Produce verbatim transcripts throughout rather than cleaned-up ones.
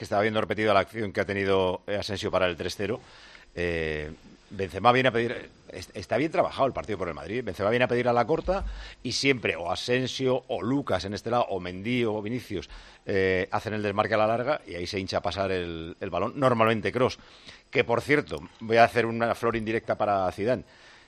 que estaba viendo repetida la acción que ha tenido Asensio para el tres cero. Eh, Benzema viene a pedir, está bien trabajado el partido por el Madrid, Benzema viene a pedir a la corta y siempre o Asensio o Lucas en este lado o Mendy o Vinicius eh, hacen el desmarque a la larga y ahí se hincha a pasar el, el balón, normalmente Kroos, que por cierto, voy a hacer una flor indirecta para Zidane.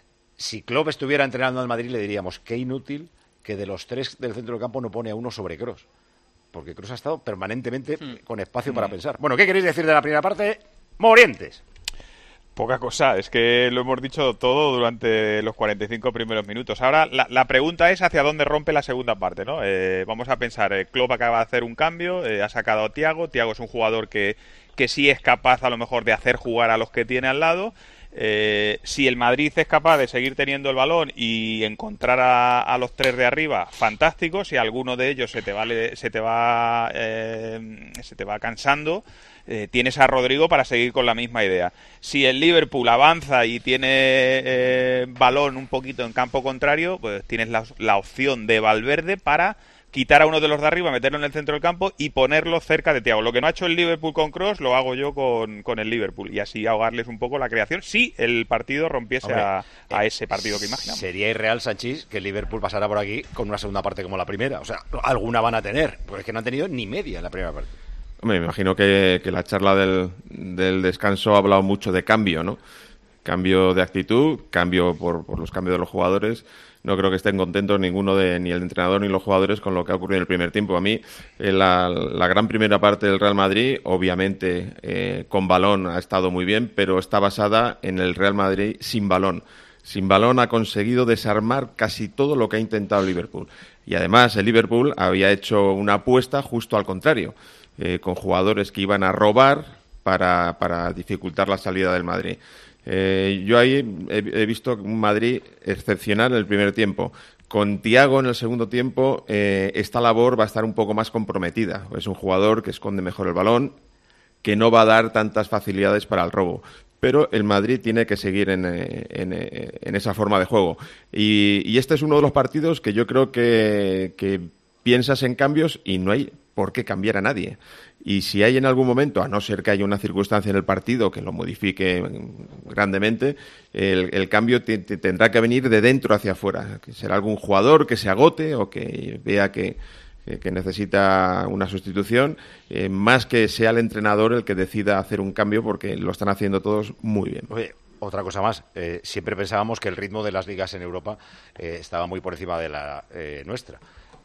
Si Klopp estuviera entrenando al Madrid le diríamos qué inútil que de los tres del centro del campo no pone a uno sobre Kroos, porque Kroos ha estado permanentemente mm. con espacio mm. para pensar. Bueno, ¿qué queréis decir de la primera parte? Morientes. Poca cosa, es que lo hemos dicho todo durante los cuarenta y cinco primeros minutos. Ahora la, la pregunta es hacia dónde rompe la segunda parte, ¿no? Eh, vamos a pensar, eh, Klopp acaba de hacer un cambio, eh, ha sacado a Thiago, Thiago es un jugador que, que sí es capaz a lo mejor de hacer jugar a los que tiene al lado. Eh, si el Madrid es capaz de seguir teniendo el balón y encontrar a, a los tres de arriba, fantástico. Si alguno de ellos se te va, se te va, eh, se te va cansando, eh, tienes a Rodrigo para seguir con la misma idea. Si el Liverpool avanza y tiene eh, balón un poquito en campo contrario, pues tienes la, la opción de Valverde para quitar a uno de los de arriba, meterlo en el centro del campo y ponerlo cerca de Thiago. Lo que no ha hecho el Liverpool con Kroos, lo hago yo con, con el Liverpool. Y así ahogarles un poco la creación, si el partido rompiese Hombre, a, a ese partido que imaginamos. Sería irreal, Sanchís, que el Liverpool pasara por aquí con una segunda parte como la primera. O sea, alguna van a tener, porque es que no han tenido ni media en la primera parte. Hombre, me imagino que, que la charla del, del descanso ha hablado mucho de cambio, ¿no? Cambio de actitud, cambio por, por los cambios de los jugadores. No creo que estén contentos ninguno de ni el entrenador ni los jugadores con lo que ha ocurrido en el primer tiempo. A mí, en la, la gran primera parte del Real Madrid, obviamente eh, con balón ha estado muy bien, pero está basada en el Real Madrid sin balón. Sin balón ha conseguido desarmar casi todo lo que ha intentado el Liverpool. Y además el Liverpool había hecho una apuesta justo al contrario, eh, con jugadores que iban a robar para, para dificultar la salida del Madrid. Eh, yo ahí he, he visto un Madrid excepcional en el primer tiempo. Con Thiago en el segundo tiempo eh, esta labor va a estar un poco más comprometida. Es un jugador que esconde mejor el balón, que no va a dar tantas facilidades para el robo. Pero el Madrid tiene que seguir en, en, en esa forma de juego. Y, y este es uno de los partidos que yo creo que, que piensas en cambios y no hay por qué cambiar a nadie. Y si hay en algún momento, a no ser que haya una circunstancia en el partido que lo modifique grandemente, el, el cambio t- t- tendrá que venir de dentro hacia afuera. Que será algún jugador que se agote o que vea que, que, que necesita una sustitución, eh, más que sea el entrenador el que decida hacer un cambio, porque lo están haciendo todos muy bien. Oye, otra cosa más, eh, siempre pensábamos que el ritmo de las ligas en Europa eh, estaba muy por encima de la eh, nuestra.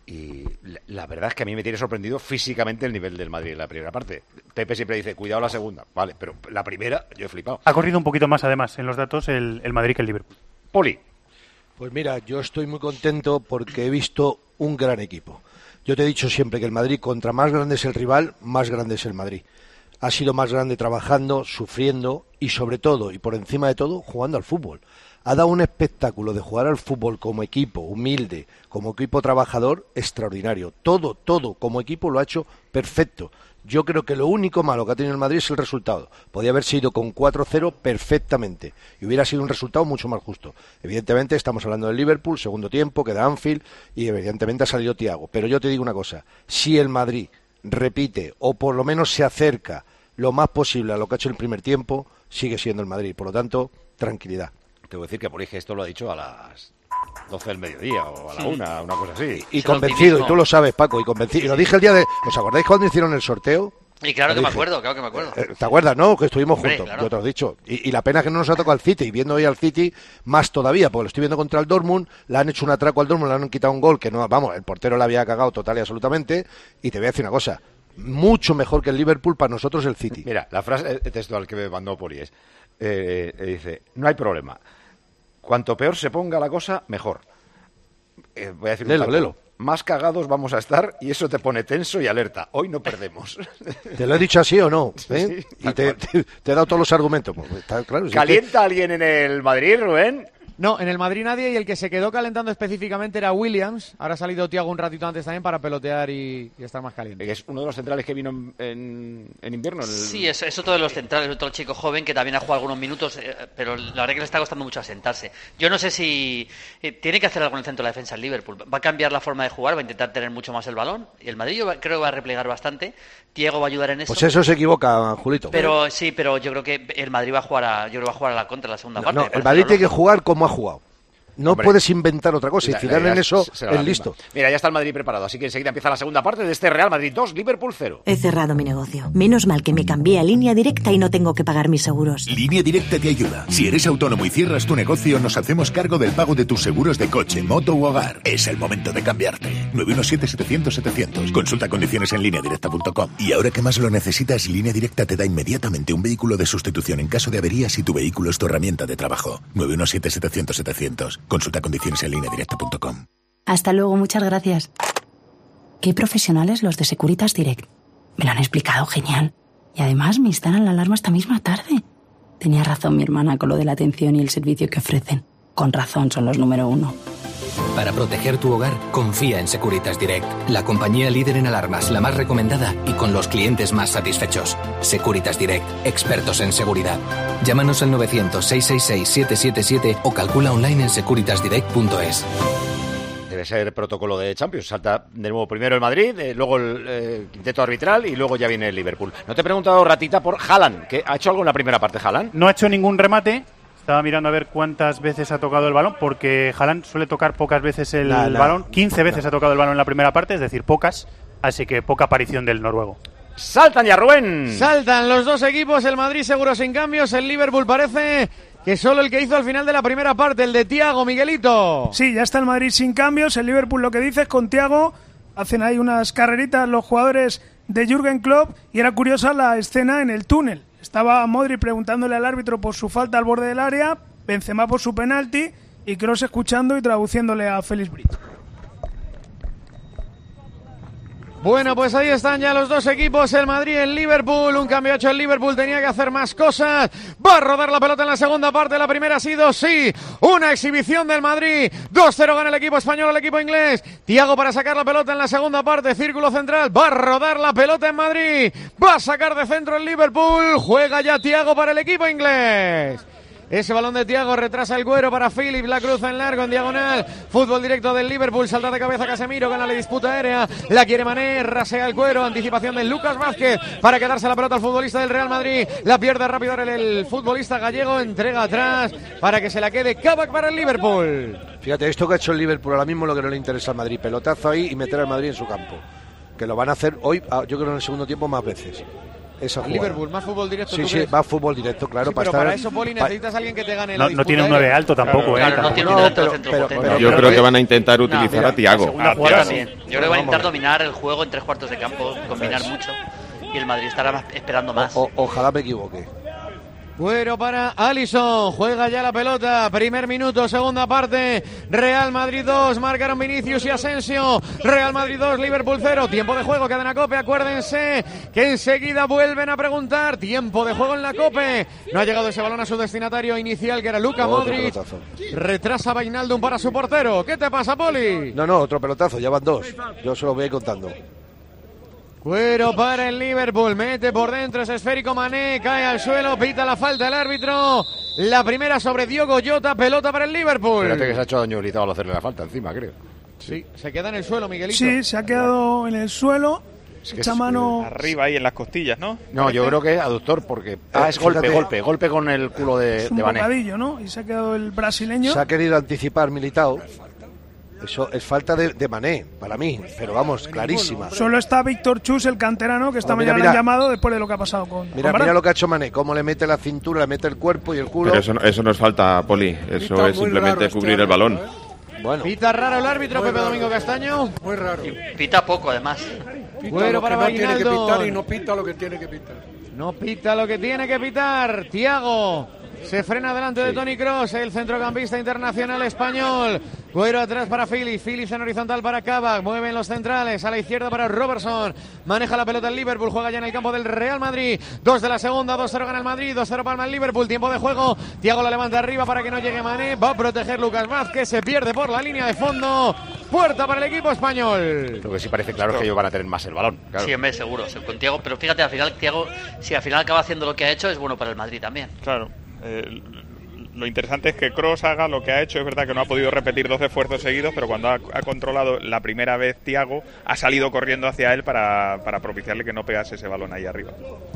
Y la verdad es que a mí me tiene sorprendido físicamente el nivel del Madrid en la primera parte. Pepe siempre dice, cuidado la segunda. Vale, pero la primera, yo he flipado. Ha corrido un poquito más, además, en los datos el, el Madrid que el Liverpool. Poli. Pues mira, yo estoy muy contento porque he visto un gran equipo. Yo te he dicho siempre que el Madrid, contra más grande es el rival, más grande es el Madrid. Ha sido más grande trabajando, sufriendo y sobre todo, y por encima de todo, jugando al fútbol. Ha dado un espectáculo de jugar al fútbol como equipo humilde, como equipo trabajador, extraordinario. Todo, todo, como equipo lo ha hecho perfecto. Yo creo que lo único malo que ha tenido el Madrid es el resultado. Podía haber sido con cuatro cero perfectamente y hubiera sido un resultado mucho más justo. Evidentemente estamos hablando del Liverpool, segundo tiempo, queda Anfield y evidentemente ha salido Thiago. Pero yo te digo una cosa, si el Madrid repite o por lo menos se acerca lo más posible a lo que ha hecho el primer tiempo, sigue siendo el Madrid. Por lo tanto, tranquilidad. Te voy a decir que por esto lo ha dicho a las doce del mediodía o a la una, una cosa así. Y, y convencido, y tú lo sabes, Paco, y convencido. Y lo dije el día de... ¿Os acordáis cuando hicieron el sorteo? Y claro que me acuerdo, claro que me acuerdo. ¿Te acuerdas, no? Que estuvimos Hombre, juntos, claro. yo te lo he dicho. Y, y la pena es que no nos ha tocado el City, y viendo hoy al City, más todavía, porque lo estoy viendo contra el Dortmund, le han hecho un atraco al Dortmund, le han quitado un gol que no, vamos, el portero le había cagado total y absolutamente, y te voy a decir una cosa, mucho mejor que el Liverpool para nosotros el City. Mira, la frase textual que me mandó Poli es, eh, eh, dice, no hay problema. Cuanto peor se ponga la cosa, mejor. Eh, voy a decir lelo, un lelo. Más cagados vamos a estar y eso te pone tenso y alerta. Hoy no perdemos. ¿Te lo he dicho así o no? ¿Eh? Sí, y te, te, te he dado todos los argumentos. Pues, está claro, si ¿Calienta es que... alguien en el Madrid, Rubén? No, en el Madrid nadie, y el que se quedó calentando específicamente era Williams. Ahora ha salido Thiago un ratito antes también para pelotear y, y estar más caliente. Es uno de los centrales que vino en, en, en invierno. En el... Sí, es, es otro de los centrales, otro chico joven que también ha jugado algunos minutos, eh, pero la verdad que le está costando mucho asentarse. Yo no sé si eh, tiene que hacer algo en el centro de la defensa el Liverpool. Va a cambiar la forma de jugar, va a intentar tener mucho más el balón. Y el Madrid yo creo que va a replegar bastante. Thiago va a ayudar en eso. Pues eso se equivoca, Julito. Pero sí, pero yo creo que el Madrid va a jugar a, yo creo que va a jugar a la contra en la segunda no, parte. No, el Madrid tiene que jugar como ha jugado. No Hombre, puedes inventar otra cosa. Y la, Zidane la, en eso es listo. Mira, ya está el Madrid preparado, así que enseguida empieza la segunda parte de este Real Madrid dos, Liverpool cero. He cerrado mi negocio. Menos mal que me cambié a Línea Directa y no tengo que pagar mis seguros. Línea Directa te ayuda. Si eres autónomo y cierras tu negocio, nos hacemos cargo del pago de tus seguros de coche, moto u hogar. Es el momento de cambiarte. nueve uno siete, setecientos, setecientos. Consulta condiciones en línea directa punto com. Y ahora que más lo necesitas, Línea Directa te da inmediatamente un vehículo de sustitución en caso de avería si tu vehículo es tu herramienta de trabajo. nueve uno siete, setecientos, setecientos. Consulta condiciones en línea directa punto com. Hasta luego, muchas gracias. Qué profesionales los de Securitas Direct. Me lo han explicado genial. Y además me instalan la alarma esta misma tarde. Tenía razón mi hermana con lo de la atención y el servicio que ofrecen. Con razón son los número uno. Para proteger tu hogar, confía en Securitas Direct, la compañía líder en alarmas, la más recomendada y con los clientes más satisfechos. Securitas Direct, expertos en seguridad. Llámanos al novecientos, seiscientos sesenta y seis, siete siete siete o calcula online en securitas direct punto es. Debe ser protocolo de Champions. Salta de nuevo primero el Madrid, eh, luego el eh, quinteto arbitral y luego ya viene el Liverpool. No te he preguntado, Ratita, por Haaland, que ha hecho algo en la primera parte, Haaland. No ha hecho ningún remate. Estaba mirando a ver cuántas veces ha tocado el balón, porque Haaland suele tocar pocas veces el nah, nah, balón. quince veces nah. ha tocado el balón en la primera parte, es decir, pocas. Así que poca aparición del noruego. ¡Saltan ya, Rubén! Saltan los dos equipos, el Madrid seguro sin cambios, el Liverpool parece que solo el que hizo al final de la primera parte, el de Thiago, Miguelito. Sí, ya está el Madrid sin cambios, el Liverpool lo que dice es con Thiago, hacen ahí unas carreritas los jugadores de Jürgen Klopp y era curiosa la escena en el túnel. Estaba Modric preguntándole al árbitro por su falta al borde del área, Benzema por su penalti y Kroos escuchando y traduciéndole a Félix Brito. Bueno, pues ahí están ya los dos equipos, el Madrid y el Liverpool. Un cambio hecho el Liverpool, tenía que hacer más cosas. Va a rodar la pelota en la segunda parte, la primera ha sido, sí, una exhibición del Madrid. dos cero gana el equipo español al equipo inglés. Thiago para sacar la pelota en la segunda parte, círculo central. Va a rodar la pelota en Madrid. Va a sacar de centro el Liverpool. Juega ya Thiago para el equipo inglés. Ese balón de Thiago retrasa el Cuero para Philip, la cruza en largo, en diagonal. Fútbol directo del Liverpool, salta de cabeza Casemiro, gana la disputa aérea, la quiere Mané, rasea el Cuero, anticipación de Lucas Vázquez para quedarse la pelota al futbolista del Real Madrid. La pierde rápido el, el futbolista gallego, entrega atrás para que se la quede Kabak para el Liverpool. Fíjate, esto que ha hecho el Liverpool ahora mismo lo que no le interesa al Madrid, pelotazo ahí y meter al Madrid en su campo. Que lo van a hacer hoy, yo creo en el segundo tiempo más veces. Esa Liverpool, más fútbol directo. Sí, ¿tú sí, crees? más fútbol directo, claro. Sí, para pero estar... para eso, Poli, necesitas a alguien que te gane no, la disputa. No tiene un nueve alto tampoco, claro, ¿eh? Claro, no tiene un no, delantero pero, centro pero, potente. pero, Yo pero, creo que van a intentar utilizar no, mira, a Thiago. Ah, jugada también. Yo creo que van a intentar dominar el juego en tres cuartos de campo, combinar mucho. Y el Madrid estará más, esperando más. O, o, ojalá me equivoque. Cuero para Alisson, juega ya la pelota, primer minuto, segunda parte, Real Madrid dos, marcaron Vinicius y Asensio, Real Madrid dos, Liverpool cero, tiempo de juego, cadena COPE, acuérdense que enseguida vuelven a preguntar, tiempo de juego en la COPE, no ha llegado ese balón a su destinatario inicial que era Luka Modric, retrasa Wijnaldum para su portero, ¿qué te pasa, Poli? No, no, otro pelotazo, ya van dos, yo se lo voy a ir contando. Cuero para el Liverpool, mete por dentro ese esférico Mané, cae al suelo, pita la falta el árbitro, la primera sobre Diogo Jota, pelota para el Liverpool. Fíjate que se ha hecho daño Militao al hacerle la falta encima, creo. Sí, se queda en el suelo, Miguelito. Sí, se ha quedado en el suelo, es que echa es, mano... Arriba ahí en las costillas, ¿no? No, ¿parece? Yo creo que aductor, porque... Ah, es golpe, golpe, golpe con el culo de, es un de Mané. bocadillo, ¿no? Y se ha quedado el brasileño. Se ha querido anticipar Militao. Eso es falta de, de Mané, para mí, pero vamos, clarísima. Solo está Víctor Chus, el canterano, que esta oh, mira, mañana mira. han llamado después de lo que ha pasado con Mira, con mira lo que ha hecho Mané, cómo le mete la cintura, le mete el cuerpo y el culo. Pero eso no, eso no es falta, Poli, eso Pita es simplemente cubrir este el balón. ¿eh? Bueno. Pita raro el árbitro, muy Pepe raro. Domingo Castaño. Muy raro. Y pita poco, además. Pita bueno, lo para que no tiene que Wijnaldum. pitar y no pita lo que tiene que pitar. No pita lo que tiene que pitar. Thiago Se frena delante de Toni Kroos, el centrocampista internacional español. Cuero atrás para Phillips, Phillips en horizontal para Kabak, mueven los centrales, a la izquierda para Robertson, maneja la pelota el Liverpool, juega ya en el campo del Real Madrid, dos de la segunda, dos cero gana el Madrid, dos cero palma el Liverpool, tiempo de juego, Thiago la levanta arriba para que no llegue Mané, va a proteger Lucas Vázquez, se pierde por la línea de fondo, puerta para el equipo español. Lo que sí parece claro es que ellos van a tener más el balón. Claro. Sí, hombre, seguro, con Thiago, pero fíjate, al final Thiago, si al final acaba haciendo lo que ha hecho, es bueno para el Madrid también. Claro. Eh, lo interesante es que Kroos haga lo que ha hecho. Es verdad que no ha podido repetir dos esfuerzos seguidos, pero cuando ha, ha controlado la primera vez Thiago, ha salido corriendo hacia él para, para propiciarle que no pegase ese balón ahí arriba.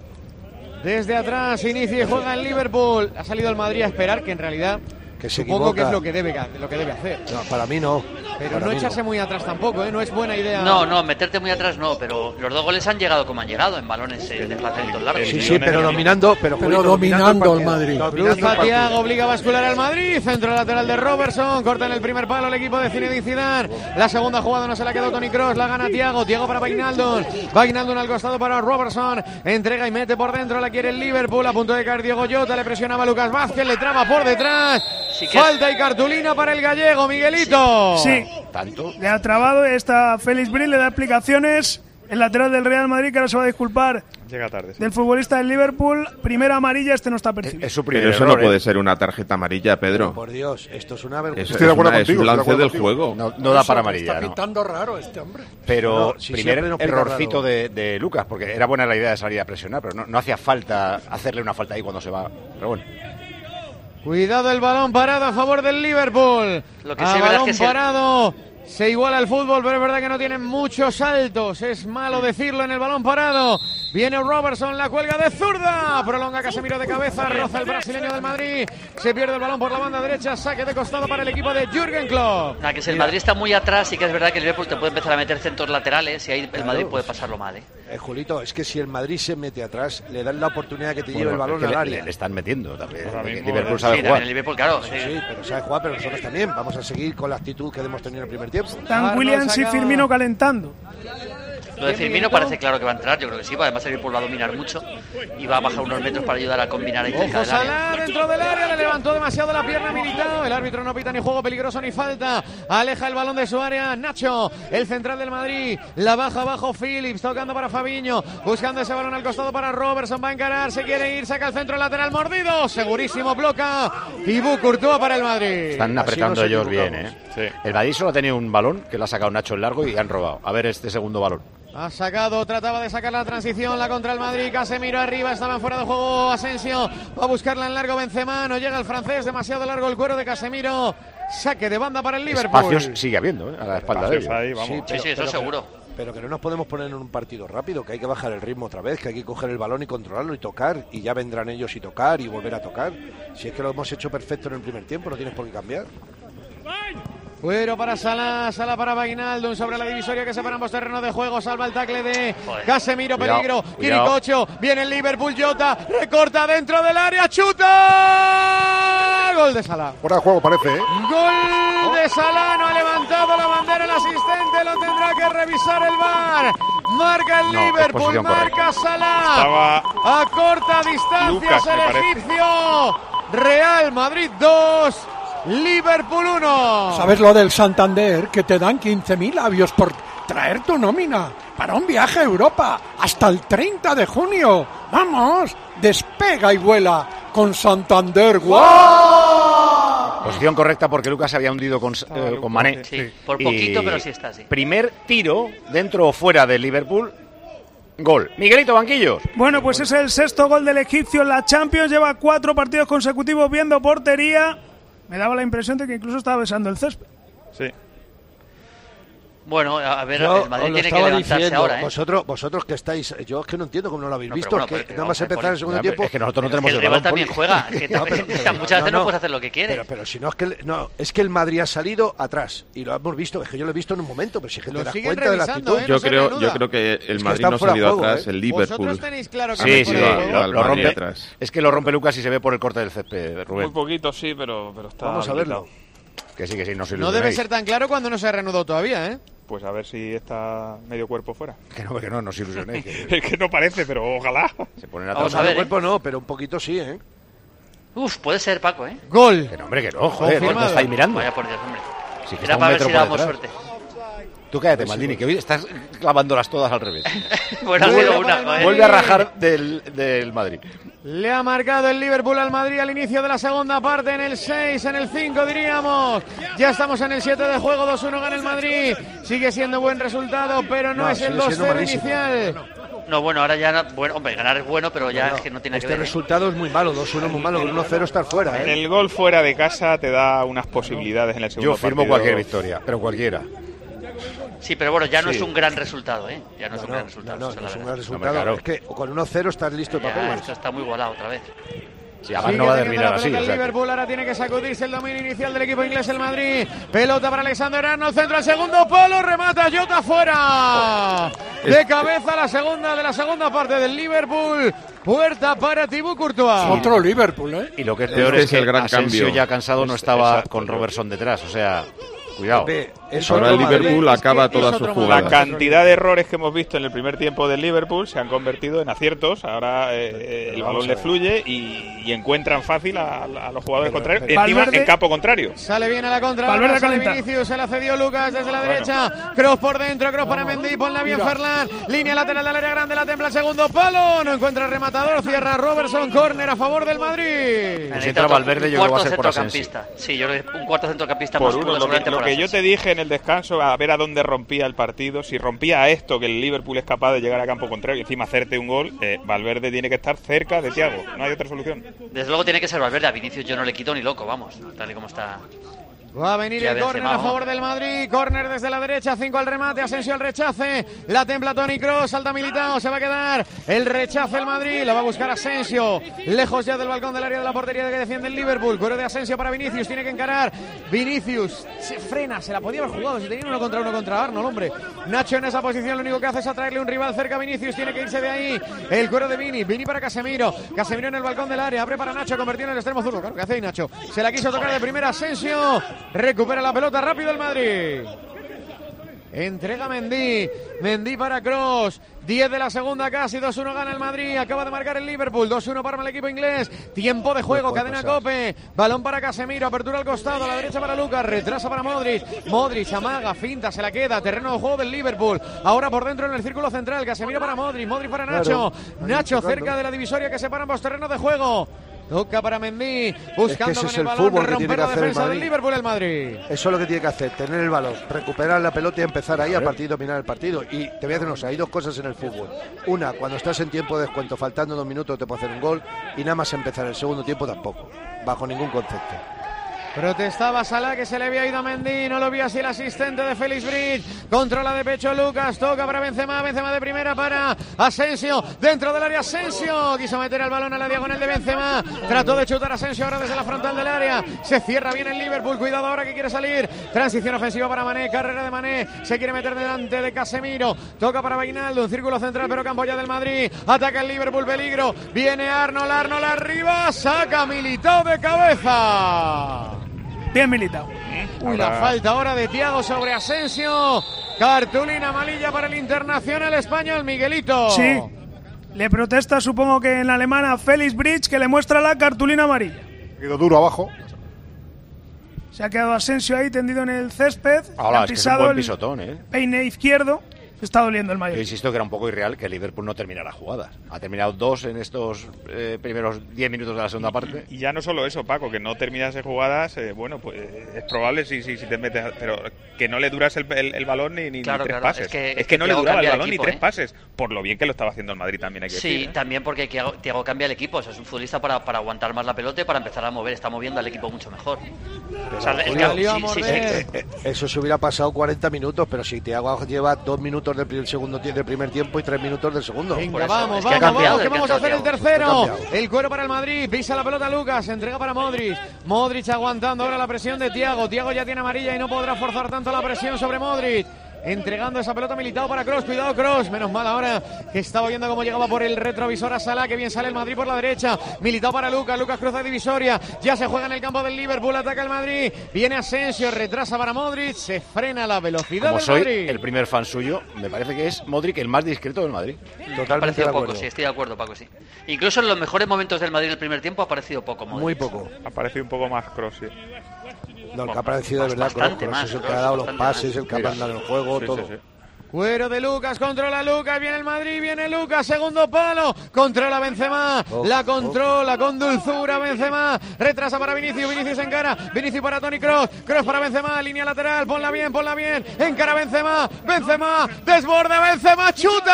Desde atrás inicia y juega el Liverpool. Ha salido el Madrid a esperar, que en realidad que se supongo equivoca. que es lo que debe, lo que debe hacer. No, para mí no. Pero para no mí echarse no. muy atrás tampoco, ¿eh? No es buena idea. No, no, meterte muy atrás no, pero los dos goles han llegado como han llegado, en balones eh, de lanzamientos largos. Sí, sí, pero dominando, pero, pero Julito, dominando el Madrid. Cruza Thiago, obliga a bascular al Madrid, centro lateral de Robertson, corta en el primer palo el equipo de Zinedine Zidane. La segunda jugada no se la quedó Toni Kroos, la gana Thiago, Thiago para Wijnaldum, Wijnaldum al costado para Robertson, entrega y mete por dentro, la quiere el Liverpool, a punto de caer Diego Jota, le presionaba Lucas Vázquez, le traba por detrás, sí que... falta y cartulina para el gallego, Miguelito. Sí, ¿Tanto? Le ha trabado, está Félix Brin, le da explicaciones. El lateral del Real Madrid, que ahora se va a disculpar. Llega tarde. Sí. Del futbolista del Liverpool. Primera amarilla, este no está percibido. Es, es su primer Pero eso error, no puede ¿eh? ser una tarjeta amarilla, Pedro. Pero por Dios, esto es una vergüenza. Eso Estoy de es, acuerdo una- contigo, es un estoy de lance acuerdo del contigo. juego. No, no da para amarilla, Está ¿no? pintando raro este hombre. Pero No, si primer siempre nos pinta errorcito raro. de, de Lucas, porque era buena la idea de salir a presionar, pero no, no hacía falta hacerle una falta ahí cuando se va. Pero bueno. Cuidado el balón parado a favor del Liverpool. Lo que a sí es verdad balón es que si el- parado. Se iguala el fútbol, pero es verdad que no tienen muchos saltos. Es malo decirlo en el balón parado. Viene Robertson, la cuelga de zurda. Prolonga Casemiro de cabeza, roza el brasileño del Madrid. Se pierde el balón por la banda derecha. Saque de costado para el equipo de Jürgen Klopp. Nada, que si el Madrid está muy atrás, y que es verdad que el Liverpool te puede empezar a meter centros laterales y ahí el Claro. Madrid puede pasarlo mal, ¿eh? Eh, Julito, es que si el Madrid se mete atrás, le dan la oportunidad que te lleve Bueno, el balón es que al le, área. le- le están metiendo también. Ahora porque mismo, Liverpool ¿eh? sabe Sí, jugar. también el Liverpool, claro. Sí, sí. sí, pero sabe jugar, pero nosotros también. Vamos a seguir con la actitud que hemos tenido en el primer tiempo. Están Arnold Williams y sacaba- Firmino calentando. Lo de Firmino parece claro que va a entrar, yo creo que sí, además el Liverpool va a dominar mucho y va a bajar unos metros para ayudar a combinar ahí cerca Ojo del área. Salah dentro del área, le levantó demasiado la pierna Militao. El árbitro no pita ni juego peligroso ni falta. Aleja el balón de su área Nacho, el central del Madrid. La baja abajo Phillips, tocando para Fabiño, buscando ese balón al costado para Robertson. Va a encarar, se quiere ir, saca el centro lateral mordido. Segurísimo, bloca. Y Courtois para el Madrid. Están Así apretando nos ellos bien, equivocamos. ¿eh? Sí. El Madrid solo ha tenido un balón que lo ha sacado Nacho en largo y han robado. A ver este segundo balón. Ha sacado, trataba de sacar la transición, la contra el Madrid, Casemiro arriba, estaba fuera de juego Asensio, va a buscarla en largo Benzema, no llega el francés, demasiado largo el cuero de Casemiro, saque de banda para el Liverpool. Espacios sigue habiendo, ¿eh? A la espalda de Espacios ellos. ahí, vamos. Sí, sí, eso seguro. Pero que no nos podemos poner en un partido rápido, que hay que bajar el ritmo otra vez, que hay que coger el balón y controlarlo y tocar, y ya vendrán ellos y tocar y volver a tocar. Si es que lo hemos hecho perfecto en el primer tiempo, no tienes por qué cambiar. Cuero para Salah, Salah para Wijnaldum sobre la divisoria que separa ambos terrenos de juego, salva el tackle de Joder. Casemiro, Cuidado, peligro, cuidado. Quiricocho, viene el Liverpool, Jota, recorta dentro del área, chuta, gol de Salah. Fuera de juego parece, ¿eh? Gol de Salah, no ha levantado la bandera el asistente, lo tendrá que revisar el V A R. Marca el No, es Liverpool, posición marca Salah. Estaba A corta distancia Lucas, me el parece. egipcio. Real Madrid dos, Liverpool uno. ¿Sabes lo del Santander? Que te dan quince mil labios por traer tu nómina para un viaje a Europa hasta el treinta de junio. ¡Vamos! Despega y vuela con Santander. ¡Guau! Posición correcta porque Lucas se había hundido con, eh, con Mané. Sí, por Y poquito, pero sí está así. Primer tiro, dentro o fuera del Liverpool, gol. Miguelito Banquillos. Bueno, pues es el sexto gol del egipcio en la Champions. Lleva cuatro partidos consecutivos viendo portería. Me daba la impresión de que incluso estaba besando el césped. Sí. Bueno, a ver, Yo el Madrid os lo tiene que estaba levantarse diciendo, ahora, ¿eh? vosotros, vosotros que estáis, yo es que no entiendo cómo no lo habéis No, visto, pero es bueno, que pero nada más vamos a ver, empezar el segundo Ya, tiempo. Es que nosotros no Pero tenemos el el rival balón, también Poli. juega. Que No, pero- muchas veces no, no, puedes hacer lo que quieres. Pero, pero si no es que el- no, es que el Madrid ha salido atrás y lo hemos visto, es que yo lo he visto en un momento, pero si es que Lo te das siguen cuenta de la revisando, actitud. ¿eh? Yo no se creo, reanuda. yo creo que el que Madrid están no ha fuera salido de juego, atrás, ¿eh? el Vosotros Liverpool. tenéis claro que Sí, no sí, fuera lo, de va, juego. lo- al lo Madrid rompe. atrás. Es que lo rompe Lucas y se ve por el corte del césped, Muy Rubén. poquito, sí, pero, pero está. Vamos a verlo. habilitado. Que sí, que sí, no se No debe ilusionéis. ser tan claro cuando no se ha reanudado todavía, ¿eh? Pues a ver si está medio cuerpo fuera. Que no, que no, no os ilusionéis. Que Es que no parece, pero ojalá. se ponen a Vamos trabajar. a ver, El cuerpo no, pero un poquito sí, ¿eh? Uf, puede ser, Paco, ¿eh? Gol. Que no, hombre, que no, joder, Confirmado. ¿no estáis mirando? Vaya por Dios, hombre. Sí, que Era está un para ver metro si por dábamos detrás. suerte. Tú cállate, Maldini, que hoy estás clavándolas todas al revés. Bueno, ha Vuelve sido una, para el joder. Vuelve a rajar del, del Madrid. Le ha marcado el Liverpool al Madrid al inicio de la segunda parte, en el seis, en el cinco diríamos. Ya estamos en el siete de juego, dos uno gana el Madrid. Sigue siendo buen resultado, pero no, No, es el sigue dos siendo cero malísimo. inicial. No, no, bueno, ahora ya, bueno, hombre, ganar es bueno, pero ya No, es que no tiene este que ver. ¿eh? resultado es muy malo, dos uno muy malo, con uno cero estar fuera, ¿eh? El gol fuera de casa te da unas posibilidades en el segundo Yo firmo partido. cualquier victoria, pero cualquiera. Sí, pero bueno, ya no Sí. es un gran resultado, ¿eh? Ya no, es un No, gran resultado. no, esa no es es la un verdad. gran resultado. claro. Es que con uno cero estás listo para Ya, pelas. esto está muy igualado otra vez. Sí, además Sigue no va a teniendo terminar la así. pelota o el sea que- Liverpool, ahora tiene que sacudirse el dominio inicial del equipo inglés, el Madrid. Pelota para Alexander Arnold, centro al segundo palo, remata Jota fuera. De cabeza la segunda de la segunda parte del Liverpool. Puerta para Thibaut Courtois. Otro Liverpool, ¿eh? Y lo que es Este peor es es que el gran Asensio cambio. ya cansado no Es- estaba exacto. con Robertson detrás, o sea, cuidado. Pepe, es Ahora otro el Liverpool Madrid. acaba es que es todas sus otro jugadas. La cantidad de errores que hemos visto en el primer tiempo del Liverpool se han convertido en aciertos. Ahora eh, el balón le fluye y, y encuentran fácil a, a los jugadores contrarios. Encima Valverde- en campo contrario. Sale bien a la contra. Valverde ahora sale calentado. Vinicius, se la cedió Lucas desde la derecha. Cross por dentro, cross para Mendy. Ponla bien Ferland. Línea lateral del área grande, la templa el segundo palo. No encuentra el rematador. Cierra Robertson. Córner a favor del Madrid. Pues entra Valverde, yo creo que va a ser por centrocampista. Sí, yo creo que un cuarto centrocampista Por más uno, puro, lo que, seguramente lo por que yo Asensio. te dije en el descanso, a ver a dónde rompía el partido, si rompía a esto, que el Liverpool es capaz de llegar a campo contrario y encima hacerte un gol, eh, Valverde tiene que estar cerca de Thiago, no hay otra solución. Desde luego tiene que ser Valverde. A Vinicius yo no le quito ni loco, vamos, tal y como está. Va a venir Ya el Benzema, córner a vamos. favor del Madrid. Córner desde la derecha. cinco al remate. Asensio al rechace. La templa Toni Kroos. Salta Militao. Se va a quedar el rechace el Madrid. Lo va a buscar Asensio. Lejos ya del balcón del área de la portería que defiende el Liverpool. Cuero de Asensio para Vinicius. Tiene que encarar. Vinicius se frena. Se la podía haber jugado si tenía uno contra uno contra Arnold, hombre. Nacho en esa posición. Lo único que hace es atraerle un rival cerca a Vinicius. Tiene que irse de ahí. El cuero de Vini. Vini para Casemiro. Casemiro en el balcón del área. Abre para Nacho. Convertido en el extremo zurdo. Claro que hace ahí Nacho. Se la quiso tocar de primera Asensio. Recupera la pelota rápido el Madrid. Entrega Mendy. Mendy para Kroos. diez de la segunda casi. dos uno gana el Madrid. Acaba de marcar el Liverpool. dos uno para el equipo inglés. Tiempo de juego. puede Cadena pasar. Cope. Balón para Casemiro. Apertura al costado. A la derecha para Lucas. Retrasa para Modric. Modric amaga. Finta. Se la queda. Terreno de juego del Liverpool. Ahora por dentro en el círculo central. Casemiro para Modric. Modric para Nacho. Claro. Nacho Ahí cerca de la divisoria que separa ambos terrenos de juego. Toca para Mendy. Buscando ese con es el el balón. fútbol que Romper tiene que la hacer el defensa del Madrid. Liverpool el Madrid. Eso es lo que tiene que hacer, tener el balón, recuperar la pelota y empezar ahí a partir de dominar el partido. Y te voy a decir una cosa, hay dos cosas en el fútbol. Una, cuando estás en tiempo de descuento, faltando dos minutos te puede hacer un gol, y nada más empezar el segundo tiempo tampoco, bajo ningún concepto. Protestaba Salah, que se le había ido a Mendy, no lo vio así el asistente de Félix Bridge. Controla de pecho Lucas, toca para Benzema, Benzema de primera para Asensio, dentro del área Asensio, quiso meter el balón a la diagonal de Benzema, trató de chutar Asensio ahora desde la frontal del área, se cierra bien el Liverpool, cuidado ahora que quiere salir, transición ofensiva para Mané, carrera de Mané, se quiere meter delante de Casemiro, toca para Wijnaldum, círculo central pero campo ya del Madrid, ataca el Liverpool, peligro, viene Arnold, Arnold arriba, saca Militao de cabeza. Bien Militao. Uy, la falta ahora de Thiago sobre Asensio. Cartulina amarilla para el internacional español, Miguelito. Sí. Le protesta, supongo que en alemán, a Félix Bridge, que le muestra la cartulina amarilla. Quedó duro abajo. Se ha quedado Asensio ahí tendido en el césped. Ahora, ha es que es un pisado buen el pisotón, ¿eh? peine izquierdo. Se está doliendo el Yo Mallorca. insisto que era un poco irreal que el Liverpool no terminara jugadas. Ha terminado dos en estos eh, primeros diez minutos de la segunda parte. Y ya no solo eso, Paco, que no terminase jugadas, eh, bueno, pues eh, es probable si, si, si te metes, pero que no le duras el, el, el balón ni, ni, Claro, ni tres claro, pases. es que- Es es que que no le Thiago duraba el cambia el balón equipo, ni tres ¿eh? pases, por lo bien que lo estaba haciendo el Madrid también hay que Sí, decir. ¿eh? también porque Thiago, Thiago cambia el equipo. O sea, es un futbolista para, para aguantar más la pelota y para empezar a mover. Está moviendo al equipo mucho mejor. O sea, el Julio, cambio- sí, sí, sí. Eh, eh, eso se hubiera pasado cuarenta minutos, pero si Thiago lleva dos minutos del pri- segundo tie- del primer tiempo y tres minutos del segundo. Venga, Por eso, vamos, es que ha vamos, cambiado, vamos, que es que vamos ha a hacer el cambiado. tercero. Ha cambiado. El cuero para el Madrid, pisa la pelota Lucas, entrega para Modric. Modric aguantando ahora la presión de Thiago. Thiago ya tiene amarilla y no podrá forzar tanto la presión sobre Modric. entregando esa pelota Militao para Kroos. Cuidado Kroos, menos mal ahora que estaba viendo cómo llegaba por el retrovisor a Salah, que bien sale el Madrid por la derecha. Militao para Lucas, Lucas cruza divisoria, ya se juega en el campo del Liverpool, ataca el Madrid, viene Asensio, retrasa para Modric, se frena la velocidad Como del soy Madrid. el primer fan suyo, me parece que es Modric el más discreto del Madrid. Ha aparecido poco, sí, estoy de acuerdo, Paco, sí. Incluso en los mejores momentos del Madrid el primer tiempo ha aparecido poco Modric. Muy poco. Ha aparecido un poco más Kroos, sí. No, el que ha aparecido de verdad Kroos, Kroos es el que ha dado los pases, el que ha mandado el juego, Sí, todo. sí, sí. Cuero de Lucas, controla Lucas, viene el Madrid, viene Lucas, segundo palo, controla Benzema, Oh, la controla oh. con dulzura Benzema, retrasa para Vinicius, Vinicius encara, Vinicius para Toni Kroos, Kroos para Benzema, línea lateral, ponla bien, ponla bien, encara Benzema, Benzema, desborde Benzema,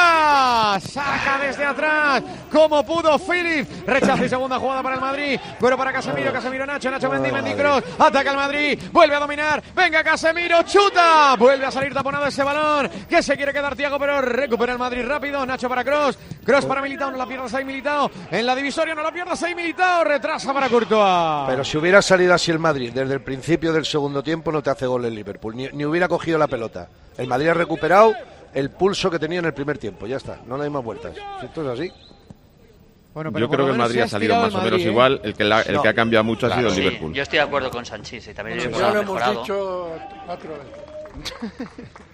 chuta, saca desde atrás, como pudo Phillips, rechaza y segunda jugada para el Madrid, Cuero para Casemiro, Casemiro Nacho, Nacho Mendy, Mendy Kroos, ataca el Madrid, vuelve a dominar, venga Casemiro, chuta, vuelve a salir taponado ese balón, que se quiere quedar Thiago, pero recupera el Madrid rápido. Nacho para Kroos, Kroos para Militao, no la pierdas ahí Militao, en la divisoria no la pierdas ahí Militao, retrasa para Courtois. Pero si hubiera salido así el Madrid desde el principio del segundo tiempo, no te hace gol el Liverpool, ni, ni hubiera cogido la pelota. El Madrid ha recuperado el pulso que tenía en el primer tiempo, ya está, no hay más vueltas. Si esto es así. Bueno, yo creo que el Madrid ha salido más o menos ¿eh? igual, el que, la, el no. que ha cambiado mucho claro, ha sido el sí, Liverpool. Yo estoy de acuerdo con Sanchís, y también bueno, ya lo hemos mejorado. dicho cuatro veces.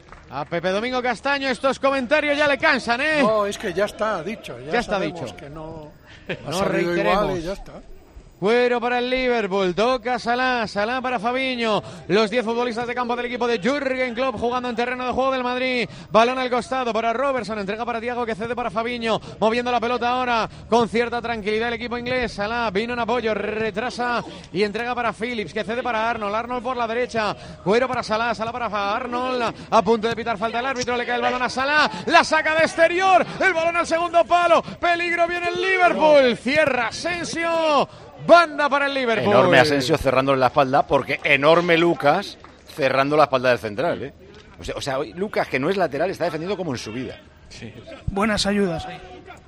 A Pepe Domingo Castaño estos comentarios ya le cansan, ¿eh? No, es que ya está dicho. Ya, ya está dicho. Que no, no reiteremos. Y ya está. Cuero para el Liverpool, toca Salah, Salah para Fabinho, los diez futbolistas de campo del equipo de Jürgen Klopp jugando en terreno de juego del Madrid, balón al costado para Robertson, entrega para Thiago que cede para Fabinho, moviendo la pelota ahora con cierta tranquilidad el equipo inglés, Salah vino en apoyo, retrasa y entrega para Phillips que cede para Arnold, Arnold por la derecha, Cuero para Salah, Salah para Arnold, a punto de pitar falta el árbitro, le cae el balón a Salah, la saca de exterior, el balón al segundo palo, peligro viene el Liverpool, cierra Asensio. Banda para el Liverpool. Enorme Asensio cerrándole la espalda, porque enorme Lucas cerrando la espalda del central, ¿eh? O sea, o sea, Lucas, que no es lateral, está defendiendo como en su vida. Sí. Buenas ayudas ahí.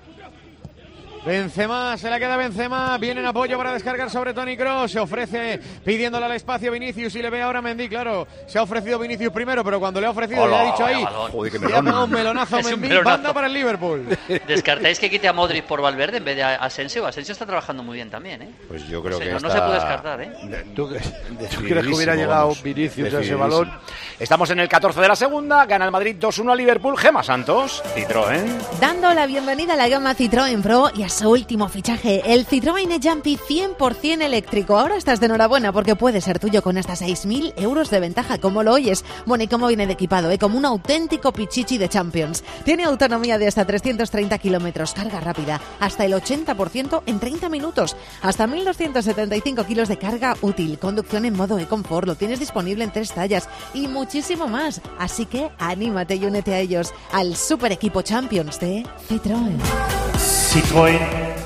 Benzema, se la queda Benzema, viene en apoyo para descargar sobre Toni Kroos, se ofrece pidiéndole al espacio Vinicius y le ve ahora Mendy, claro, se ha ofrecido Vinicius primero, pero cuando le ha ofrecido Hola, le ha dicho ahí, joder, que le ha pegado un melonazo a Mendy, banda para el Liverpool. ¿Descartáis que quite a Modric por Valverde en vez de a Asensio? Asensio está trabajando muy bien también, ¿eh? Pues yo creo o sea, que no, está... no se puede descartar, ¿eh? ¿Tú, ¿tú crees que hubiera llegado Vinicius a ese balón? Estamos en el catorce de la segunda, gana el Madrid dos uno al Liverpool, Gemma Santos, Citroën. Dando la bienvenida a la gama Citroën Pro y a su último fichaje, el Citroën e-Jumpy cien por ciento eléctrico. Ahora estás de enhorabuena porque puede ser tuyo con hasta seis mil euros de ventaja, como lo oyes. Bueno, ¿y cómo viene de equipado? ¿eh? Como un auténtico pichichi de Champions. Tiene autonomía de hasta trescientos treinta kilómetros, carga rápida, hasta el ochenta por ciento en treinta minutos, hasta mil doscientos setenta y cinco kilos de carga útil, conducción en modo e-confort, lo tienes disponible en tres tallas y muchísimo más. Así que anímate y únete a ellos, al super equipo Champions de Citroën. Citroën.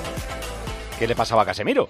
¿Qué le pasaba a Casemiro?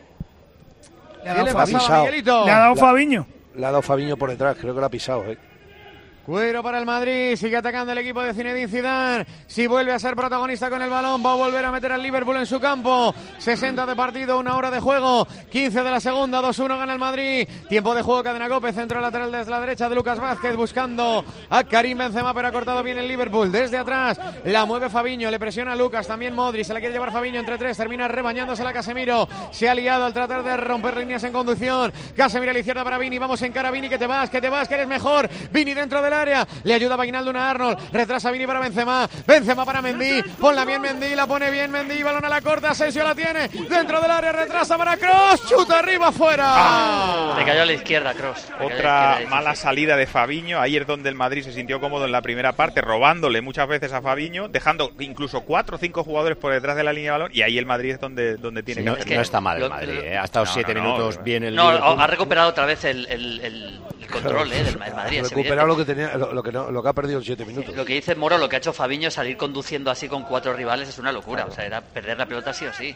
¿Qué le pasaba a Miguelito? Le ha dado Fabinho. Le ha dado Fabinho por detrás, creo que lo ha pisado, ¿eh? Cuero para el Madrid, sigue atacando el equipo de Zinedine Zidane. Si vuelve a ser protagonista con el balón, va a volver a meter al Liverpool en su campo. sesenta de partido, una hora de juego, quince de la segunda, dos uno gana el Madrid. Tiempo de juego, cadena Cope, centro lateral desde la derecha de Lucas Vázquez, buscando a Karim Benzema, pero ha cortado bien el Liverpool. Desde atrás, la mueve Fabinho, le presiona a Lucas, también Modric, se la quiere llevar Fabinho entre tres, termina rebañándose la Casemiro. Se ha liado al tratar de romper líneas en conducción. Casemiro a la izquierda para Vini, vamos en cara, Vini, que te vas, que te vas, que eres mejor. Vini dentro del área, le ayuda Wijnaldum a Arnold, retrasa Vini para Benzema, Benzema para Mendy, ponla bien Mendy, la pone bien Mendy, balón a la corta, Asensio la tiene, dentro del área, retrasa para Kroos, chuta arriba, fuera. Ah, le cayó a la izquierda Kroos. Otra mala salida de Fabinho, ahí es donde el Madrid se sintió cómodo en la primera parte, robándole muchas veces a Fabinho, dejando incluso cuatro o cinco jugadores por detrás de la línea de balón, y ahí el Madrid es donde, donde tiene sí, que no, hacer. Es que no está mal el Madrid, ¿eh? Ha estado no, siete no, minutos no, bien el No, Liverpool. Ha recuperado otra vez el, el, el, el control eh, del Madrid. Ha recuperado lo que, tenía, lo, lo, que no, lo que ha perdido en siete minutos. Lo que dice Moro, lo que ha hecho Fabinho, salir conduciendo así con cuatro rivales es una locura. Claro. O sea, era perder la pelota sí o sí.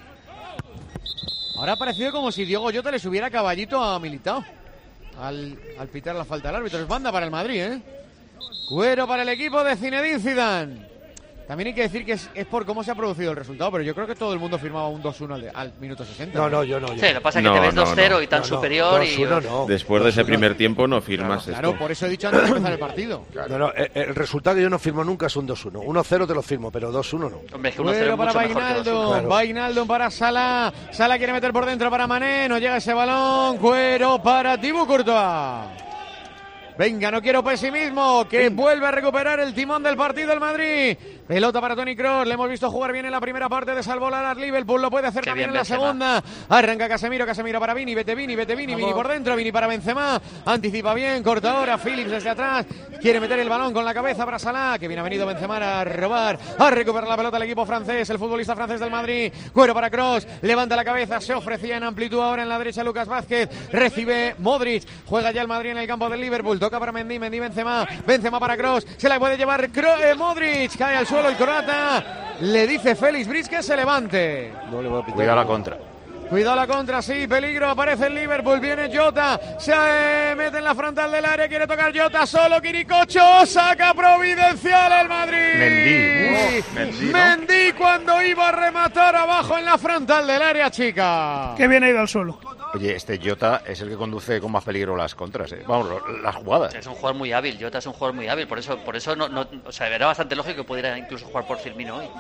Ahora ha parecido como si Diego Jota le subiera caballito a Militao al, al pitar la falta del árbitro. Es banda para el Madrid, ¿eh? Cuero para el equipo de Zinedine Zidane. También hay que decir que es, es por cómo se ha producido el resultado, pero yo creo que todo el mundo firmaba un dos uno al, al minuto sesenta. No, no, yo no. Yo. Sí, lo que pasa es que No, te ves no, dos cero no. y tan No, no, superior dos uno y... no. Después de ese primer tiempo no firmas Claro, esto. claro, por eso he dicho antes de empezar el partido. No, no, el, el resultado que yo no firmo nunca es un dos uno. uno cero te lo firmo, pero dos uno no. Hombre, es que uno cero Bueno, es para mucho mejor que dos uno. Wijnaldum, Claro. Wijnaldum para Salah, Salah quiere meter por dentro para Mané, no llega ese balón, Cuero para Thibaut Courtois. Venga, no quiero pesimismo, que vuelve a recuperar el timón del partido el Madrid. Pelota para Toni Kroos, le hemos visto jugar bien en la primera parte de salvolar al Liverpool, lo puede hacer Qué también bien en la Benzema. segunda. Arranca Casemiro, Casemiro para Vini, vete Vini, vete Vini, Vini por dentro, Vini para Benzema, anticipa bien, corta ahora, Phillips desde atrás, quiere meter el balón con la cabeza para Salah, que bien ha venido Benzema a robar, a recuperar la pelota el equipo francés, el futbolista francés del Madrid, Cuero para Kroos, levanta la cabeza, se ofrecía en amplitud ahora en la derecha Lucas Vázquez, recibe Modric, juega ya el Madrid en el campo del Liverpool, toca para Mendy, Mendy Benzema, Benzema para Kroos, se la puede llevar Kro- eh, Modric, cae al suelo el croata, le dice Félix Bris que se levante. No le voy a pitar. Cuidado la contra. Cuidado la contra, sí, peligro, aparece el Liverpool, viene Jota, se eh, mete en la frontal del área, quiere tocar Jota, solo Quiricocho, saca providencial el Madrid. Mendy. Uf, Mendy, ¿no? Mendy cuando iba a rematar abajo en la frontal del área, chica. Qué bien ha ido al suelo. Oye, este Jota es el que conduce con más peligro las contras, ¿eh? Vamos, lo- las jugadas. Es un jugador muy hábil, Jota es un jugador muy hábil, por eso, por eso no, no, o sea, era bastante lógico que pudiera incluso jugar por Firmino hoy.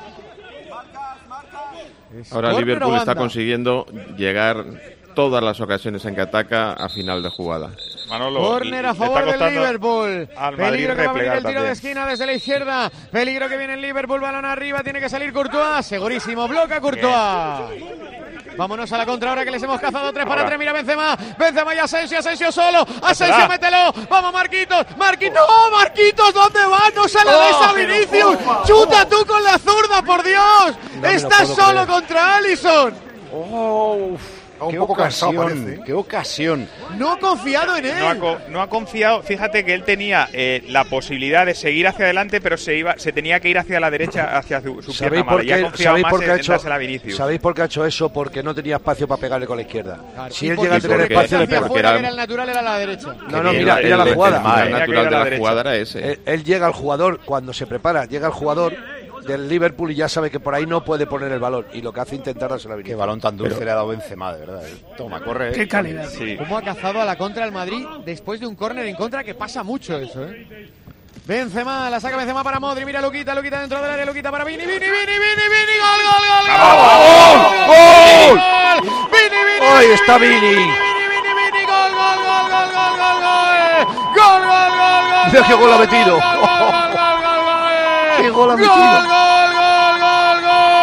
Ahora Córner Liverpool o está banda. consiguiendo llegar todas las ocasiones en que ataca a final de jugada. Manolo, Córner le a está favor del costando Liverpool. al Madrid Peligro que va a venir replegar el tiro de también. esquina desde la izquierda. Peligro que viene el Liverpool, balón arriba, tiene que salir Courtois. Segurísimo, bloca Courtois. Vámonos a la contra ahora que les hemos cazado tres para Ahora. tres. Mira Benzema, Benzema y Asensio, Asensio solo. Asensio, será? mételo. Vamos Marquitos, Marquitos, ¡no! Marquitos, ¿dónde vas? No se la des a Vinicius. Chuta tú con la zurda, por Dios. No me lo Estás puedo solo creer. contra Alisson. Oh, un qué poco cansado ocasión, parece, ¿eh? qué ocasión. No ha confiado en él. No ha, co- no ha confiado, fíjate que él tenía eh, la posibilidad de seguir hacia adelante, pero se iba, se tenía que ir hacia la derecha, hacia su, su pierna ¿Sabéis mala, por y ha qué, confiado ¿sabéis más por qué en, ha en hecho, dársela a Vinicius. ¿sabéis por qué ha hecho eso? Porque no tenía espacio para pegarle con la izquierda. Si él porque llega a su tener porque- espacio, le hacia pega. afuera, era- que era el natural, era la derecha. No, no, Que mira, el- mira el- la jugada. El Tenía que ir natural a de la la derecha. jugada era ese. Él, él llega al jugador, cuando se prepara, llega al jugador del Liverpool y ya sabe que por ahí no puede poner el balón. Y lo que hace es intentar dársela a Qué Vinicius. balón tan dulce le ha dado Benzema, de verdad. ¿eh? Toma, corre. Qué calidad. Sí. ¿Cómo ha cazado a la contra el Madrid después de un córner en contra? Que pasa mucho eso, ¿eh? Benzema, la saca Benzema para Modri, mira Luquita, Luquita dentro del área, Luquita para Vini, Vini, Vini, Vini, Vini, gol, gol, gol, gol, ¡Gol! gol, Vini, Vini, ¡Ahí Vini, está Vini, Vini! Vini, Vini, Vini, gol, gol, gol, gol, gol, gol, gol, gol, gol, gol, gol, Mira qué gol ha metido. gol, gol, gol, gol, gol, gol, ¡Qué gol ha gol, metido! gol, gol, gol,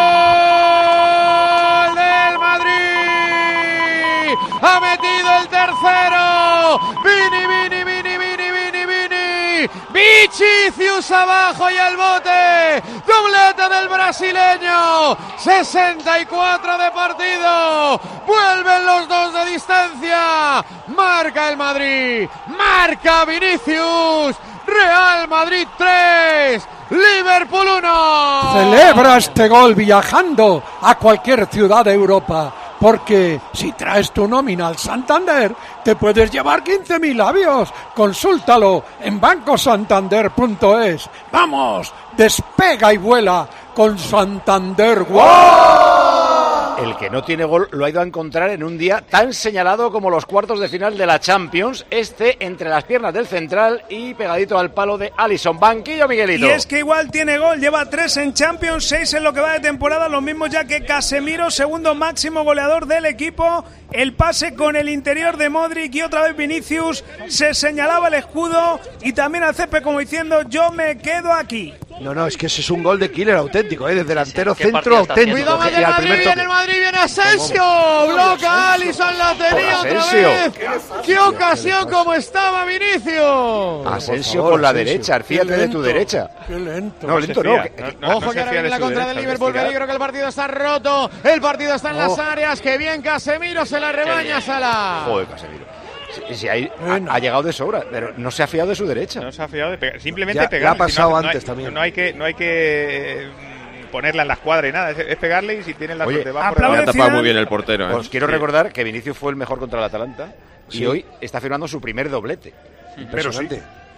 gol del Madrid, ha metido el tercero, Vini, Vini, Vini, Vini, Vini, Vini, Vichicius abajo y al bote, doblete del brasileño, sesenta y cuatro de partido, vuelven los dos de distancia, marca el Madrid, marca Vinicius, Real Madrid tres, Liverpool uno. Celebra este gol viajando a cualquier ciudad de Europa, porque si traes tu nómina al Santander, te puedes llevar quince mil labios. Consúltalo en banco santander punto es. ¡Vamos! Despega y vuela con Santander. ¡Wow! El que no tiene gol lo ha ido a encontrar en un día tan señalado como los cuartos de final de la Champions, este entre las piernas del central y pegadito al palo de Alisson. Banquillo, Miguelito. Y es que igual tiene gol, lleva tres en Champions, seis en lo que va de temporada, los mismos ya que Casemiro, segundo máximo goleador del equipo. El pase con el interior de Modric y otra vez Vinicius, se señalaba el escudo y también al césped como diciendo yo me quedo aquí. No, no, es que ese es un gol de killer auténtico, ¿eh? De delantero ¿Qué centro partido está haciendo? auténtico. Cuidado Y del al Madrid, primer viene toque. el Madrid, viene Asensio, bloca Alisson, la tenía Por otra Asensio. vez. ¡Qué ocasión como estaba Vinicius! Asensio Por favor, por la Asensio. derecha, fíjate de tu lento, derecha. ¡Qué lento! No, se lento no. fía, que- no, que- no, no Ojo se que ahora fía viene de la su contra del derecha, Liverpool, investigar. peligro que el partido está roto, el partido está en las áreas, que bien Casemiro se la rebaña Salah. Joder, Casemiro. Si, si hay- ha, ha llegado de sobra, pero no se ha fiado de su derecha. No se ha fiado de pegar. Simplemente Ya- pegar. ya ha si no- pasado no antes hay- también. No hay que, no hay que mm, ponerla en la escuadra y nada. Es, es pegarle y si tienen la Oye, suerte va por aplaude Le ha delante. tapado Zidane. muy bien el portero. ¿eh? Os quiero Sí. recordar que Vinicius fue el mejor contra el Atalanta Sí. y hoy está firmando su primer doblete. Impresionante.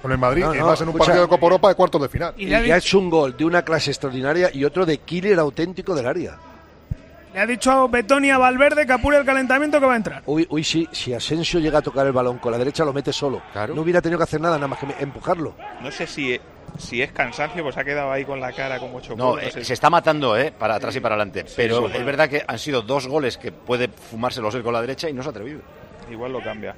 con el Madrid, No, y no, más en un escucha, partido de Copa Europa de cuartos de final. Y, y ha hecho un gol de una clase extraordinaria y otro de killer auténtico del área. Le ha dicho a Betoni a Valverde que apure el calentamiento que va a entrar. Uy, uy, sí, si Asensio llega a tocar el balón con la derecha lo mete solo. Claro. No hubiera tenido que hacer nada, nada más que empujarlo. No sé si, si es cansancio, pues ha quedado ahí con la cara como chocó. No, no eh, sé. se está matando, ¿eh? Para atrás y para adelante. Pero sí. es verdad que han sido dos goles que puede fumárselos él con la derecha y no se ha atrevido. Igual lo cambia.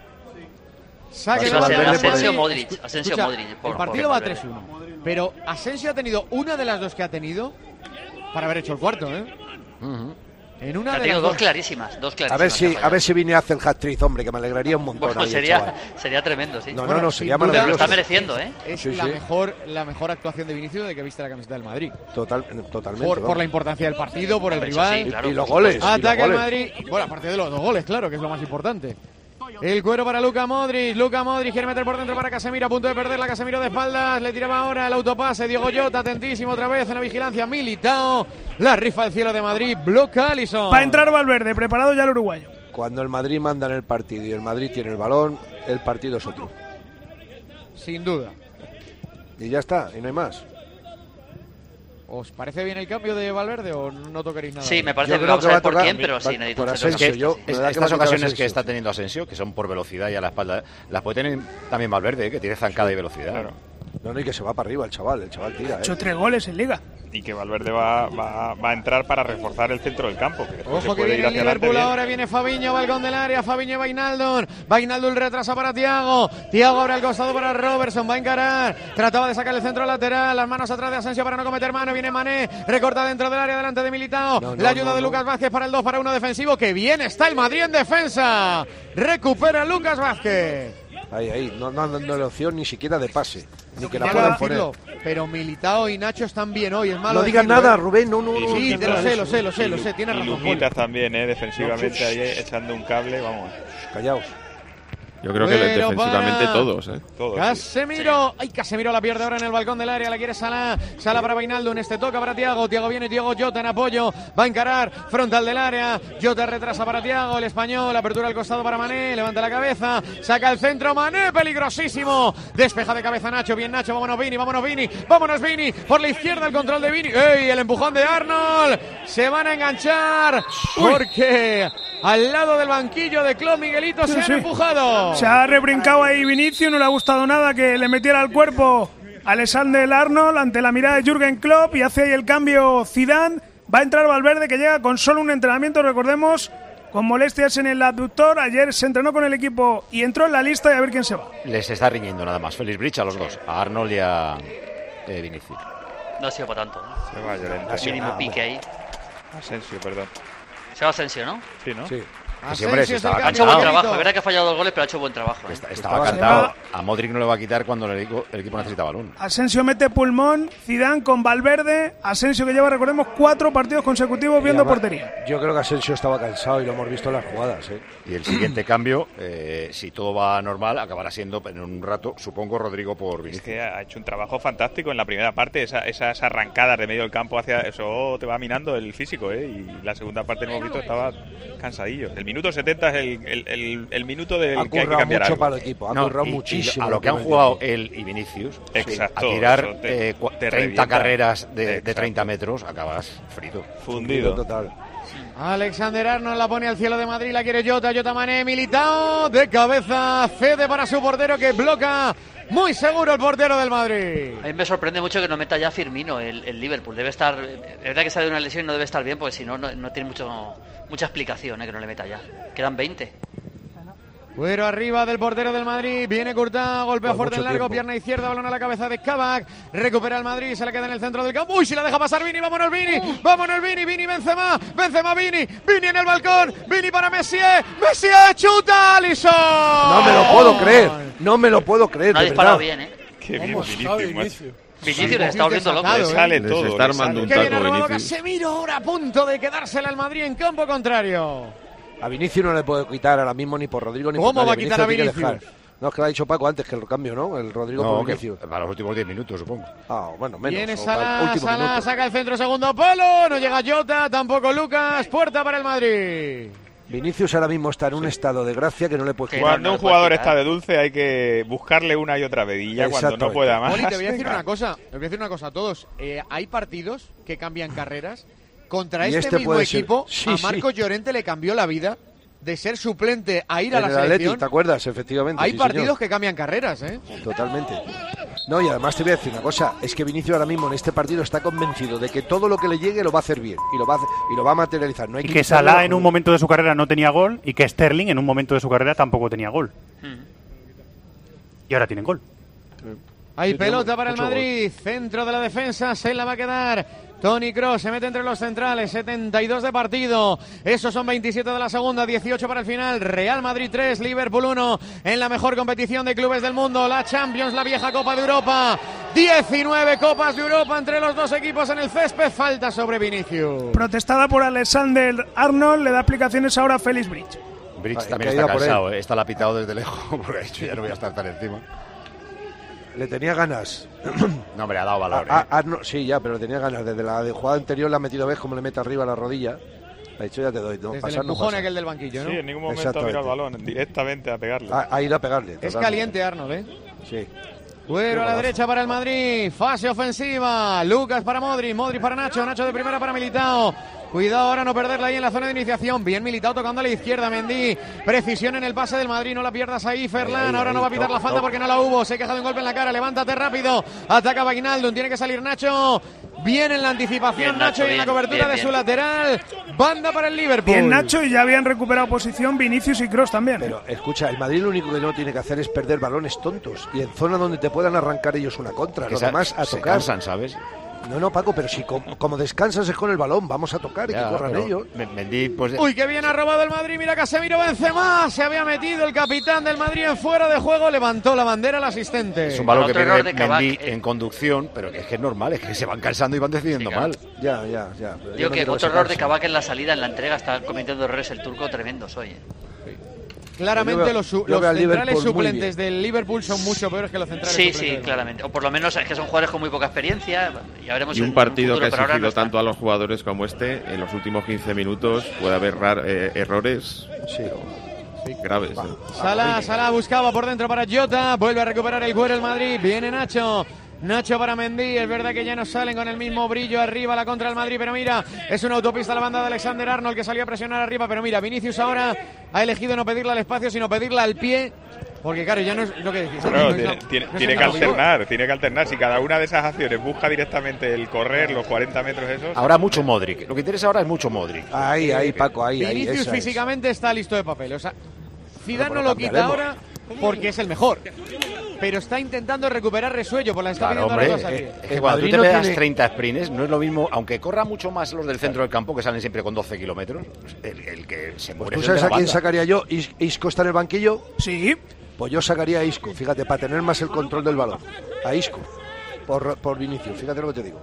Saque Eso va a ser de Asensio Madrid. Modric. Asensio Escucha, Modric. por- el por partido va Valverde. tres uno. Pero Asensio ha tenido una de las dos que ha tenido para haber hecho el cuarto, ¿eh? Uh-huh. En una Ha de tenido las dos dos. clarísimas, dos A clarísimas. ver si, ha a fallado. ver si Vini hace el hat-trick, hombre, que me alegraría un montón. Bueno, ahí el sería, chaval. sería tremendo, sí. No, no, Bueno, no, sin sería duda, Lo maravilloso. está mereciendo, ¿eh? Es Sí, la, sí. Mejor, la mejor actuación de Vinicius de que viste la camiseta del Madrid. Total, totalmente. Por, por vamos. la importancia del partido, por el Eso rival. sí, claro, y los por goles. supuesto. y los Ataca el goles. Madrid. Bueno, aparte de los dos goles, claro, que es lo más importante. El cuero para Luka Modric. Luka Modric quiere meter por dentro para Casemiro. A punto de perder la Casemiro de espaldas. Le tiraba ahora el autopase. Diego Jota, atentísimo otra vez en la vigilancia. Militao. La rifa al cielo de Madrid. Bloca Alisson. Va a entrar Valverde, preparado ya el uruguayo. Cuando el Madrid manda en el partido y el Madrid tiene el balón, el partido es otro. Sin duda. Y ya está, y no hay más. ¿Os parece bien el cambio de Valverde o no tocaréis nada? Sí, me parece Yo que creo vamos que a va ver a por tocar- quién, pero va- sí, necesito por un Asensio, centrocampista, yo- sí. me Es- da que va a estas tocar ocasiones Asensio. que está teniendo Asensio, que son por velocidad y a la espalda, las puede tener también Valverde, ¿eh? Que tiene zancada y velocidad. Claro. No, no, y que se va para arriba el chaval, el chaval tira, Ha hecho ¿eh? tres goles en Liga. Y que Valverde va, va, va a entrar para reforzar el centro del campo. Que después se Ojo que puede viene ir el hacia adelante Liverpool bien. ahora, viene Fabiño, balcón del área, Fabiño y Wijnaldum. Wijnaldum retrasa para Thiago. Thiago abre al costado para Robertson, va a encarar. Trataba de sacar el centro lateral, las manos atrás de Asensio para no cometer mano. Viene Mané, recorta dentro del área, delante de Militao. No, no, La ayuda no, de no. Lucas Vázquez para el dos para uno defensivo. Que bien está el Madrid en defensa. Recupera Lucas Vázquez. Ahí, ahí, no, no, no, no hay opción ni siquiera de pase, ni que la Quiero puedan poner. decirlo, pero Militao y Nacho están bien hoy, es malo No digas decirlo, nada, ¿eh? Rubén, no, no, no. Sí, no te lo digas sé, eso. lo sé, lo sé, lo sé, tienes Y razón. Luquitas Paul. también, ¿eh? Defensivamente ahí echando un cable, vamos. Callaos. Yo creo que Bueno, defensivamente para- todos, ¿eh? Todos. sí. Casemiro, ay, Casemiro la pierde ahora en el balcón del área, la quiere Salah, Salah para Wijnaldum, este toca para Thiago, Thiago viene, Thiago Jota en apoyo, va a encarar, frontal del área, Jota retrasa para Thiago, el español, apertura al costado para Mané, levanta la cabeza, saca el centro, Mané, peligrosísimo, despeja de cabeza Nacho, bien Nacho, vámonos Vini, vámonos Vini, vámonos Vini, por la izquierda el control de Vini, ¡ey! El empujón de Arnold, se van a enganchar, porque al lado del banquillo de Klopp, Miguelito, Sí, se sí. han empujado. Se ha rebrincado ahí Vinicius, no le ha gustado nada que le metiera al cuerpo Alexander Arnold ante la mirada de Jürgen Klopp y hace ahí el cambio Zidane. Va a entrar Valverde, que llega con solo un entrenamiento, recordemos, con molestias en el abductor. Ayer se entrenó con el equipo y entró en la lista y a ver quién se va. Les está riñendo nada más. Félix Bridge a los dos, a Arnold y a eh, Vinicius. No ha sido para tanto, ¿no? Se va Llorente. El mínimo pique ahí. Asensio, perdón. Se va Asensio, ¿no? Sí, ¿no? Sí. Que sí, hombre, sí estaba Ha hecho buen cansado. trabajo. Es verdad que ha fallado dos goles, pero ha hecho buen trabajo. ¿eh? Está- Estaba cantado. A Modric no le va a quitar cuando el equipo, el equipo necesita balón. Asensio mete pulmón, Zidane con Valverde. Asensio que lleva, recordemos, cuatro partidos consecutivos viendo Y además, portería. Yo creo que Asensio estaba cansado y lo hemos visto en las jugadas, ¿eh? Y el siguiente cambio, eh, si todo va normal, acabará siendo en un rato, supongo, Rodrigo por Es Vinicius. que ha hecho un trabajo fantástico en la primera parte, esa, esas arrancadas de medio del campo hacia eso te va minando el físico, ¿eh? Y la segunda parte hemos visto estaba cansadillo. El minuto setenta es el, el, el, el minuto del Ha que hay que currado cambiar mucho algo. para el equipo, ha No, currado y- y muchísimo. a lo que han jugado él y Vinicius, Exacto, a tirar eso te- eh, cua- te treinta revienta. carreras de, de Exacto. treinta metros, acabas frito. Fundido. Total. Alexander Arnold la pone al cielo de Madrid, la quiere Jota, Jota Mané, Militao, de cabeza, cede para su portero que bloca muy seguro el portero del Madrid. A mí me sorprende mucho que no meta ya Firmino el, el Liverpool. Debe estar. Es verdad que sale de una lesión y no debe estar bien, porque si no, no, no tiene mucho, mucha explicación, ¿eh? Que no le meta ya. Quedan veinte. Cuero arriba del portero del Madrid, viene Courtois, golpea Por fuerte en mucho largo, tiempo. pierna izquierda, balón a la cabeza de Kabak, recupera el Madrid, se la queda en el centro del campo, uy, si la deja pasar Vini, vámonos Vini, vámonos Vini, Vini, Benzema, Benzema Vini, Vini en el balcón, Vini para Messi, Messi chuta, Alisson. No me lo puedo creer, no me lo puedo creer, No ha de disparado verdad. bien, ¿eh? Qué bien, ¿Cómo está Vinicius, macho. Vinicius? Vinicius les está volviendo loco. desatado, Le ¿eh? sale Les todo. está le armando sale. un Que viene taco, robado Vinicius. Casemiro, ahora a punto de quedársela al Madrid en campo contrario. A Vinicius no le puedo quitar ahora mismo ni por Rodrigo ni por ¿Cómo va a nadie. quitar a tiene que Vinicius? dejar. No, es que lo ha dicho Paco antes que el cambio, ¿no? El Rodrigo No, por que Vinicius. para los últimos diez minutos, supongo. Ah, bueno, menos. Viene o para el Salah, último Salah minuto. saca el centro, segundo palo, no llega Jota, tampoco Lucas, puerta para el Madrid. Vinicius ahora mismo está en un estado de gracia que no le puede quitar. Cuando un jugador está de dulce hay que buscarle una y otra vez y ya cuando no pueda más. Poli, te voy a decir una cosa, te voy a decir una cosa a todos. Eh, hay partidos que cambian carreras. Contra Y este, este mismo puede ser. equipo, Sí, a sí. Marcos Llorente le cambió la vida de ser suplente a ir a En la el Atleti, selección. ¿te acuerdas? Efectivamente. Hay sí, partidos señor. que cambian carreras, ¿eh? Totalmente. No, y además te voy a decir una cosa, es que Vinicius ahora mismo en este partido está convencido de que todo lo que le llegue lo va a hacer bien y lo va a, hacer- y lo va a materializar. No hay Y que que quitarle Salah la- en un momento de su carrera no tenía gol y que Sterling en un momento de su carrera tampoco tenía gol. Y ahora tienen gol. Hay Sí, pelota tenemos para el mucho Madrid, centro de la defensa, se la va a quedar Toni Kroos, se mete entre los centrales, setenta y dos de partido, esos son veintisiete de la segunda, dieciocho para el final, Real Madrid tres, Liverpool uno, en la mejor competición de clubes del mundo, la Champions, la vieja Copa de Europa, diecinueve Copas de Europa entre los dos equipos en el césped, falta sobre Vinicius. Protestada por Alexander Arnold, le da explicaciones ahora a Félix Bridge. Bridge Ay, también caída está por él. cansado, ¿eh? Esta la ha pitado desde lejos porque ha dicho ya no voy a estar tan encima. Le tenía ganas. No, hombre, ha dado valor. A- ¿eh? a- Arno- sí, ya, pero le tenía ganas. Desde la de jugada anterior le ha metido, ves cómo le mete arriba la rodilla. Le ha dicho, ya te doy. No, Desde el pasar no empujón pasa. aquel del banquillo, ¿no? Sí, en ningún momento ha mirado el balón, directamente a pegarle. Ha, ha ido a pegarle. Es totalmente. caliente Arnold, ¿eh? Sí. Cuero a la golazo. derecha para el Madrid, fase ofensiva, Lucas para Modric, Modric para Nacho, Nacho de primera para Militao. Cuidado ahora no perderla ahí en la zona de iniciación. Bien Militao tocando a la izquierda, Mendy. Precisión en el pase del Madrid, no la pierdas ahí, Ferland. Ahí, ahí, ahora no va a pitar no, la falta no. porque no la hubo. Se ha quejado un golpe en la cara, levántate rápido. Ataca Wijnaldum, tiene que salir Nacho. Bien en la anticipación Bien, Nacho, Nacho, y en la bien, cobertura bien, de bien. su lateral. Banda para el Liverpool. Bien Nacho, y ya habían recuperado posición Vinicius y Kroos también. Pero escucha, el Madrid lo único que no tiene que hacer es perder balones tontos y en zona donde te puedan arrancar ellos una contra. Que Lo se- demás a se tocar. cansan, ¿sabes? No, no, Paco, pero si como, como descansas es con el balón, vamos a tocar y Ya, que corran pero ellos. Me- Mendy, pues, Uy, qué bien ha robado el Madrid. Mira Casemiro Benzema. Se había metido el capitán del Madrid en fuera de juego. Levantó la bandera el asistente. es un balón que Otro error pierde de Kabak, Mendy eh. en conducción, pero que es que es normal, es que se van cansando y van decidiendo Sí, claro. mal. Ya, ya, ya. pero yo Digo no que quiero otro se error de cansen. Kabak en la salida, en la entrega, está cometiendo errores el turco tremendos hoy. ¿eh? Claramente Yo veo- los, su- yo los veo al centrales Liverpool muy suplentes del Liverpool son mucho peores que los centrales Sí, suplentes sí, del Madrid. claramente. O por lo menos es que son jugadores con muy poca experiencia. Ya veremos Y en un partido futuro, que ha pero ahora exigido no está. tanto a los jugadores como este, en los últimos quince minutos puede haber rar- eh, errores Sí. graves. ¿eh? Salah, Salah buscaba por dentro para Jota. Vuelve a recuperar el cuero el Madrid. Viene Nacho. Nacho para Mendy, es verdad que ya no salen con el mismo brillo arriba la contra el Madrid, pero mira, es una autopista la banda de Alexander Arnold que salió a presionar arriba, pero mira, Vinicius ahora ha elegido no pedirle al espacio, sino pedirle al pie, porque claro, ya no es lo que decís. Claro, no es tiene, la- tiene- no es tiene el que Madrid. alternar, tiene que alternar. Si cada una de esas acciones busca directamente el correr, los cuarenta metros esos. Ahora mucho Modric. Lo que interesa ahora es mucho Modric. Ahí, ahí, Paco, ahí, ahí. Vinicius esa es. físicamente está listo de papel, o sea, Zidane Bueno, no lo pues quita cambiaremos. ahora porque es el mejor, pero está intentando recuperar Resuello, por la está Claro, pidiendo hombre, las dos eh, aquí. es que El cuando tú Madrid te no pegas tiene- treinta sprints, no es lo mismo, aunque corra mucho más los del centro del campo, que salen siempre con doce kilómetros, el, el que se muere ¿Tú es el sabes de a la quién banda. sacaría yo? Is- ¿Isco está en el banquillo? Sí. Pues yo sacaría a Isco, fíjate, para tener más el control del balón. A Isco, por, por Vinicius, fíjate lo que te digo.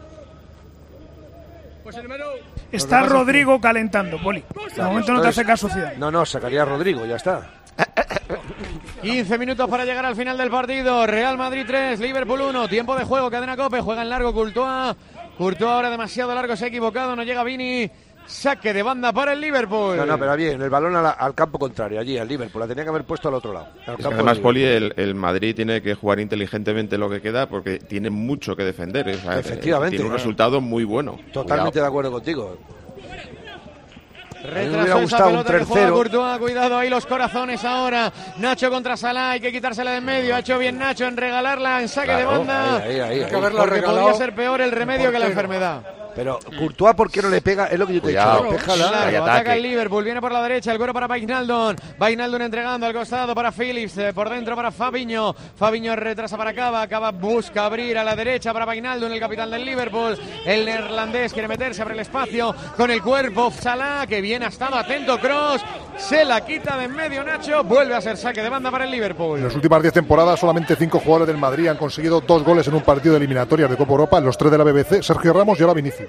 Está Rodrigo calentando, Poli. De momento no te hace caso Zidane. No, no, sacaría a Rodrigo, ya está. quince minutos para llegar al final del partido. Real Madrid tres, Liverpool uno. Tiempo de juego, cadena Cope. Juega en largo Courtois. Courtois ahora demasiado largo, se ha equivocado. No llega Vini. Saque de banda para el Liverpool. No, no, pero bien, el balón a la- al campo contrario, allí, al Liverpool. La tenía que haber puesto al otro lado. Al Es que campo además, del Poli, el, el Madrid tiene que jugar inteligentemente lo que queda porque tiene mucho que defender. O sea, Efectivamente. Tiene un resultado muy bueno. Totalmente Cuidado. de acuerdo contigo. A mí me Retrasó hubiera esa gustado un pelota que juega tercero. Courtois. Cuidado ahí los corazones ahora. Nacho contra Salah. Hay que quitársela de en medio. Ha hecho bien Nacho en regalarla en saque de Claro, banda. ahí, ahí, ahí, Porque ahí. podría ser peor el remedio que la enfermedad. Pero Courtois, ¿por qué no le pega? Es lo que yo te he Cuidado. dicho. Déjala. Claro, Hay ataca ataque. el Liverpool, viene por la derecha, el cuero para Wijnaldum, Wijnaldum entregando al costado para Phillips, eh, por dentro para Fabinho, Fabinho retrasa para Cava, Cava busca abrir a la derecha para Wijnaldum, el capitán del Liverpool, el neerlandés quiere meterse, abre el espacio con el cuerpo, Salah, que bien ha estado atento, Kroos, se la quita de en medio Nacho, vuelve a ser saque de banda para el Liverpool. En las últimas diez temporadas, solamente cinco jugadores del Madrid han conseguido dos goles en un partido de eliminatorias de Copa Europa, los tres de la B B C, Sergio Ramos y ahora Vinicius.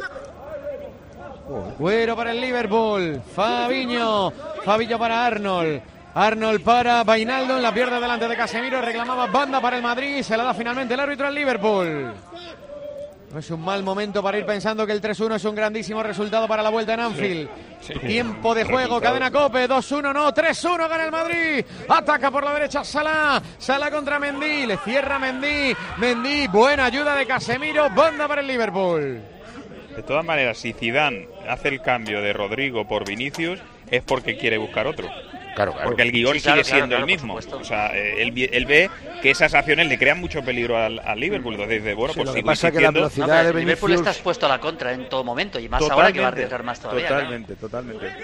Cuero para el Liverpool. Fabinho. Fabinho para Arnold. Arnold para Wijnaldum. La pierde delante de Casemiro. Reclamaba banda para el Madrid. Se la da finalmente el árbitro al Liverpool. No es un mal momento para ir pensando que el tres uno es un grandísimo resultado para la vuelta en Anfield. Sí, sí. Tiempo de juego, cadena COPE, dos uno, no, tres uno gana el Madrid. Ataca por la derecha Salah, Salah contra Mendy, le cierra Mendy, Mendy, buena ayuda de Casemiro, banda para el Liverpool. De todas maneras, si Zidane hace el cambio de Rodrigo por Vinicius, es porque quiere buscar otro. Claro, claro. Porque el guión Sí, claro, sigue siendo claro, el mismo. claro, o sea, eh, él, él ve que esas acciones le crean mucho peligro al, al Liverpool. Entonces dice, bueno, Sí, pues lo que sigo pasa es que la insistiendo. velocidad No, pero de el Liverpool Vinicius- está expuesto a la contra en todo momento y más Totalmente, ahora que va a arriesgar más todavía. Totalmente, totalmente.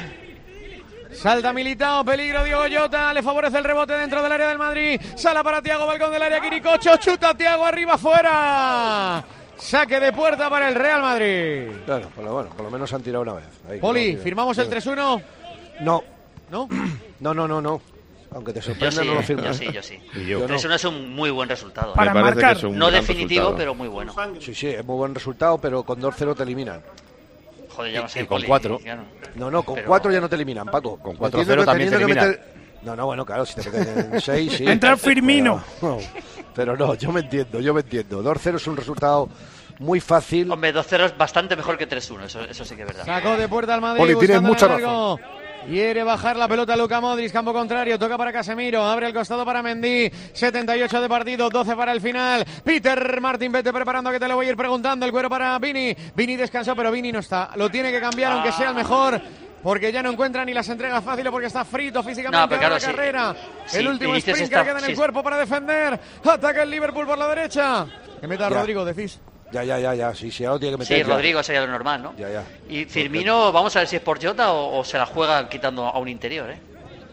Salta Militao, peligro Diogo Jota, le favorece el rebote dentro del área del Madrid. Sala para Thiago, balcón del área, Quiricocho, chuta Thiago arriba, fuera. Saque de puerta para el Real Madrid. Claro, por lo, bueno, por lo menos han tirado una vez. Ahí, Poli, no, ¿firmamos el tres uno? No. ¿No? No, no, no, no. Aunque te Yo sorprenda, sí, no lo eh, firmo. yo sí, yo sí. Y yo. Yo no. tres uno es un muy buen resultado. Para Me parece marcar. que es un No gran definitivo, resultado. pero muy bueno. Sí, sí, es muy buen resultado, pero con dos cero te eliminan. Joder, ya va a ser y con Poli, cuatro. claro. No, no, con Pero- cuatro ya no te eliminan, Paco. Con Entiendo cuatro cero que también te teniendo que eliminan. meter- No, no, bueno, claro, si te meten en seis, sí. Entra Firmino. Pero no, pero no, yo me entiendo, yo me entiendo. dos cero es un resultado muy fácil. Hombre, dos cero es bastante mejor que tres uno, eso, eso sí que es verdad. Sacó de puerta al Madrid. Poli, tienes buscando mucha el largo. Quiere bajar la pelota Luka Modric, campo contrario, toca para Casemiro, abre el costado para Mendy, setenta y ocho de partido, doce para el final. Peter Martin, vete preparando que te lo voy a ir preguntando, el cuero para Vini, Vini descansó pero Vini no está, lo tiene que cambiar aunque sea el mejor. Porque ya no encuentra ni las entregas fáciles porque está frito físicamente No, pero en la claro, sí. carrera. Sí, el último Vinicius sprint está- que queda en el sí. cuerpo para defender. Ataca el Liverpool por la derecha. Que meta Ya. Rodrigo, decís. Ya, ya, ya, ya. Sí, sí, ahora tiene que meter. Sí, ya. Rodrigo sería lo normal, ¿no? Ya, ya. Y Firmino, vamos a ver si es por Jota o, o se la juega quitando a un interior, ¿eh?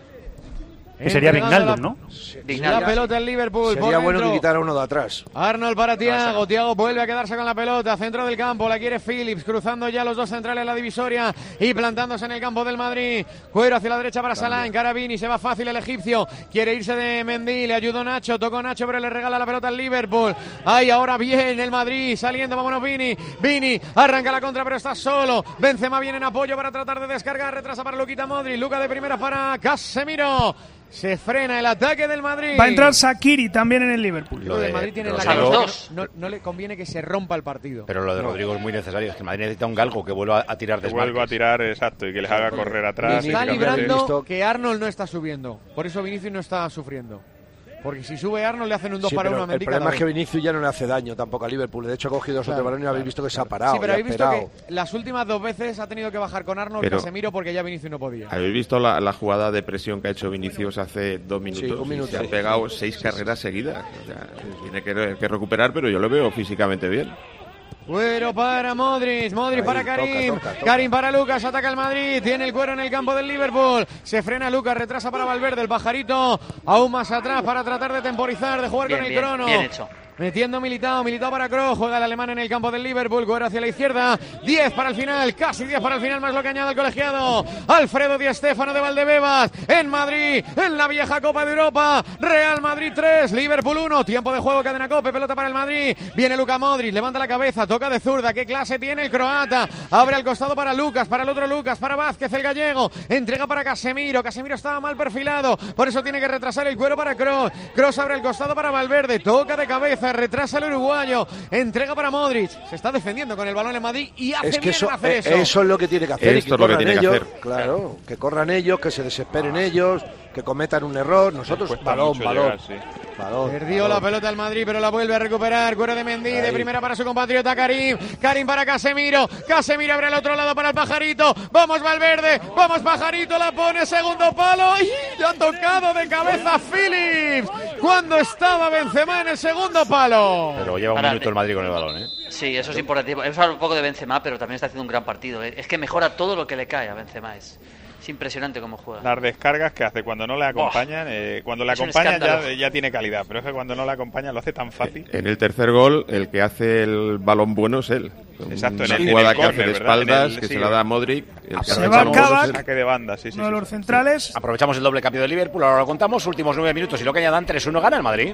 Que sería Entregando Wijnaldum, la- ¿no? Wijnaldum. La pelota el Liverpool. Sería por bueno que dentro. quitara uno de atrás. Arnold para Thiago, Thiago vuelve a quedarse con la pelota, centro del campo, la quiere Phillips, cruzando ya los dos centrales la divisoria y plantándose en el campo del Madrid. Cuero hacia la derecha para Salah, en Carabini, se va fácil el egipcio, quiere irse de Mendy, le ayudó Nacho, tocó Nacho pero le regala la pelota al Liverpool. Ahí ahora bien el Madrid, saliendo, vámonos Vini, Vini, arranca la contra pero está solo, Benzema viene en apoyo para tratar de descargar, retrasa para Luquita Modric, Luca de primera para Casemiro. Se frena el ataque del Madrid. Va a entrar Shaqiri también en el Liverpool. Lo del Madrid tiene en la Rodrigo- cabeza que no, no- no le conviene que se rompa el partido. Pero lo de No. Rodrigo es muy necesario. Es que el Madrid necesita un galgo que vuelva a tirar Que desmarques. vuelva a tirar, exacto, y que les haga correr atrás. Está y que cambie. librando que Arnold no está subiendo. Por eso Vinicius no está sufriendo. Porque si sube Arnold le hacen un dos Sí, para pero uno a el Mendy problema cada es que vez. Vinicius ya no le hace daño tampoco a Liverpool. De hecho, ha cogido dos o Claro, tres balones y habéis visto que se ha parado. Sí, pero y ha habéis visto esperado. que las últimas dos veces ha tenido que bajar con Arnold Pero- Casemiro porque ya Vinicius no podía. ¿Habéis visto la, la jugada de presión que ha hecho Vinicius hace dos minutos? un minuto. Se ha pegado seis carreras seguidas. O sea, tiene que, que recuperar, pero yo lo veo físicamente bien. Cuero para Modric, Modric Ahí, para toca, Karim, toca, toca. Karim para Lucas, ataca el Madrid, tiene el cuero en el campo del Liverpool, se frena Lucas, retrasa para Valverde, el pajarito aún más atrás para tratar de temporizar, de jugar Bien, con el bien, crono. bien hecho. Metiendo Militao, Militao para Kroos, juega el alemán en el campo del Liverpool, cuero hacia la izquierda, diez para el final, casi diez para el final, más lo que añade el colegiado, Alfredo Di Stéfano de Valdebebas, en Madrid, en la vieja Copa de Europa, Real Madrid tres, Liverpool uno, tiempo de juego, cadena Cope, pelota para el Madrid, viene Luka Modric, levanta la cabeza, toca de zurda, qué clase tiene el croata, abre al costado para Lucas, para el otro Lucas, para Vázquez, el gallego, entrega para Casemiro, Casemiro estaba mal perfilado, por eso tiene que retrasar el cuero para Kroos, Kroos abre el costado para Valverde, toca de cabeza, retrasa el uruguayo, entrega para Modric, se está defendiendo con el balón en Madrid y hace Es que bien eso, en hacer eh, eso. eso es lo que tiene que hacer. y Esto es lo que corran tiene que ellos, hacer. Claro, que corran ellos, que se desesperen ellos, que cometan un error. Nosotros, Cuesta balón, mucho balón, llegar, sí. balón. Perdió balón. la pelota el Madrid, pero la vuelve a recuperar. Cuero de Mendy, de Ahí. primera para su compatriota Karim. Karim para Casemiro. Casemiro abre al otro lado para el pajarito. Vamos Valverde, vamos pajarito, la pone segundo palo. ¡Ay! Ya ha tocado de cabeza Phillips. Cuando estaba Benzema en el segundo palo. Pero lleva un Ahora, minuto el Madrid con el balón, ¿eh? Sí, eso es importante. Hemos hablado un poco de Benzema, pero también está haciendo un gran partido. ¿eh? Es que mejora todo lo que le cae a Benzema. Es, es impresionante cómo juega. Las descargas que hace cuando no le acompañan, eh, cuando le Es un acompañan ya, escándalo. ya tiene calidad, pero es que cuando no le acompañan lo hace tan fácil. En el tercer gol, el que hace el balón bueno es él. Exacto, en Una el- en jugada el que hace córner, de ¿verdad? espaldas, En el- que sí, se la da a Modric. El que Se hace el va balón bueno Kavak. es él. Saque de banda, sí, sí. Uno de sí. los centrales. Aprovechamos el doble cambio de Liverpool, ahora lo contamos, últimos nueve minutos y lo que añadan tres uno gana el Madrid.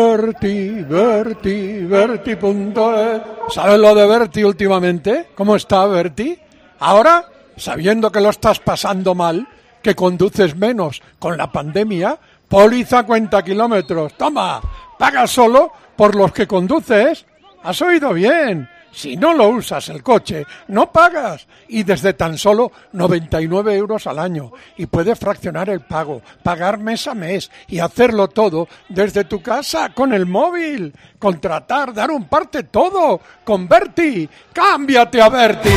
Berti, Berti, Berti punto es. ¿Sabes lo de Berti últimamente? ¿Cómo está Berti? Ahora, sabiendo que lo estás pasando mal, que conduces menos con la pandemia, póliza cuenta kilómetros. Toma, paga solo por los que conduces. has oído bien. Si no lo usas el coche, no pagas. Y desde tan solo noventa y nueve euros al año. Y puedes fraccionar el pago, pagar mes a mes y hacerlo todo desde tu casa con el móvil. Contratar, dar un parte, todo. Con Berti. ¡Cámbiate a Berti!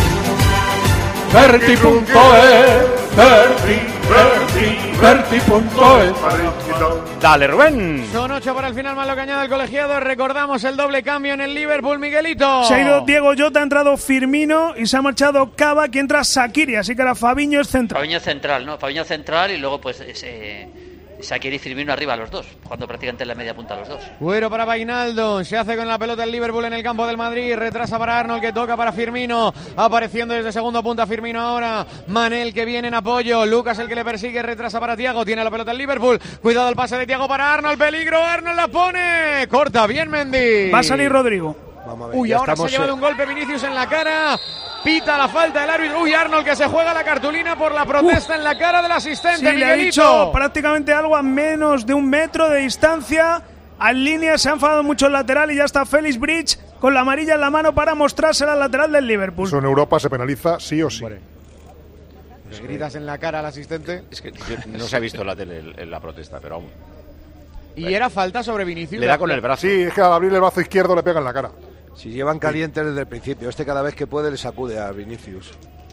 Berti punto es, Berti, Berti, Berti punto es. Dale, Rubén. Son ocho para el final, más lo que añade el colegiado. Recordamos el doble cambio en el Liverpool, Miguelito. Se ha ido Diego Jota, ha entrado Firmino y se ha marchado Cava, que entra Shaqiri, así que ahora Fabinho es central. Fabinho central, ¿no? Fabinho central y luego pues eh, Shaqiri y Firmino arriba los dos, jugando prácticamente en la media punta los dos. Güero para Wijnaldum, se hace con la pelota el Liverpool en el campo del Madrid, retrasa para Arnold, que toca para Firmino, apareciendo desde segundo punta Firmino ahora, Manel que viene en apoyo, Lucas el que le persigue, retrasa para Thiago, tiene la pelota el Liverpool, cuidado el pase de Thiago para Arnold, peligro, Arnold la pone, corta bien Mendy. Va a salir Rodrigo. Vamos a ver, Uy, ahora se ha llevado un golpe Vinicius en la cara. Pita la falta del árbitro. Uy, Arnold que se juega la cartulina por la protesta uh, en la cara del asistente. Sí, Miguelito. Le ha dicho prácticamente algo a menos de un metro de distancia. Al línea se ha enfadado mucho el lateral y ya está Félix Bridge con la amarilla en la mano para mostrársela al lateral del Liverpool. Eso en Europa se penaliza sí o sí. Vale. ¿Le gritas en la cara al asistente? Es que no se ha visto en la tele en la protesta, pero aún. Y vale. Era falta sobre Vinicius. Le da con el brazo. Sí, es que al abrir el brazo izquierdo le pega en la cara. Si llevan calientes desde el principio, este cada vez que puede le sacude a Vinicius.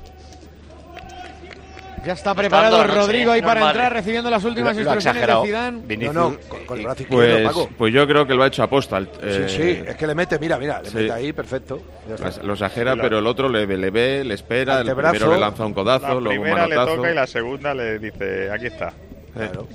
Ya está preparado Estando, Rodrigo ahí para entrar, recibiendo las últimas lo, lo instrucciones de Zidane. Vinicius, no, no, con, con el brazo izquierdo, pues, Paco. Pues yo creo que lo ha hecho aposta. Eh, sí, sí, es que le mete, mira, mira, le sí. mete ahí, perfecto. Lo exagera, sí, pero el otro le, le ve, le espera, el primero le lanza un codazo, luego un manotazo. La primera le toca y la segunda le dice, aquí está. Claro.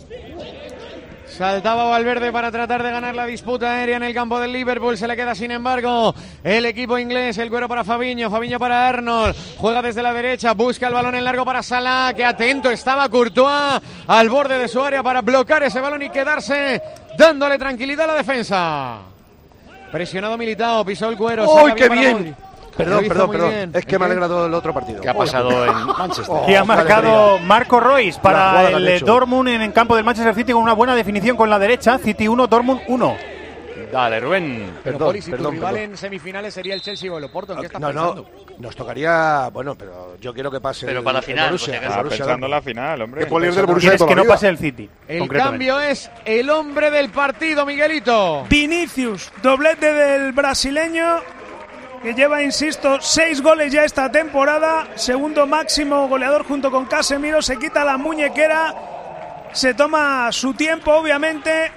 Saltaba Valverde para tratar de ganar la disputa aérea en el campo del Liverpool. Se le queda, sin embargo, el equipo inglés. El cuero para Fabinho, Fabinho para Arnold. Juega desde la derecha, busca el balón en largo para Salah. Que atento estaba Courtois al borde de su área para bloquear ese balón y quedarse dándole tranquilidad a la defensa. Presionado Militao, pisó el cuero. ¡Uy, qué bien! Perdón, perdón, perdón. Bien. Es que me ha alegrado el otro partido. ¿Qué ha pasado en Manchester? Oh, que ha marcado Marco Reus para el Dortmund en el campo del Manchester City con una buena definición con la derecha. City uno, Dortmund uno. Dale, Rubén. Pero perdón, Poli, si perdón, tu rival perdón. en semifinales sería el Chelsea o el Oporto, ¿en qué estás no, pensando? No, nos tocaría, bueno, pero yo quiero que pase pero el, para la final, el Borussia. Pues, ah, el Borussia pensando en la final, hombre. Quieres que no pase el City. El cambio es el hombre del partido, Miguelito. Vinicius, doblete del brasileño, que lleva, insisto, seis goles ya esta temporada, segundo máximo goleador junto con Casemiro, se quita la muñequera, se toma su tiempo, obviamente,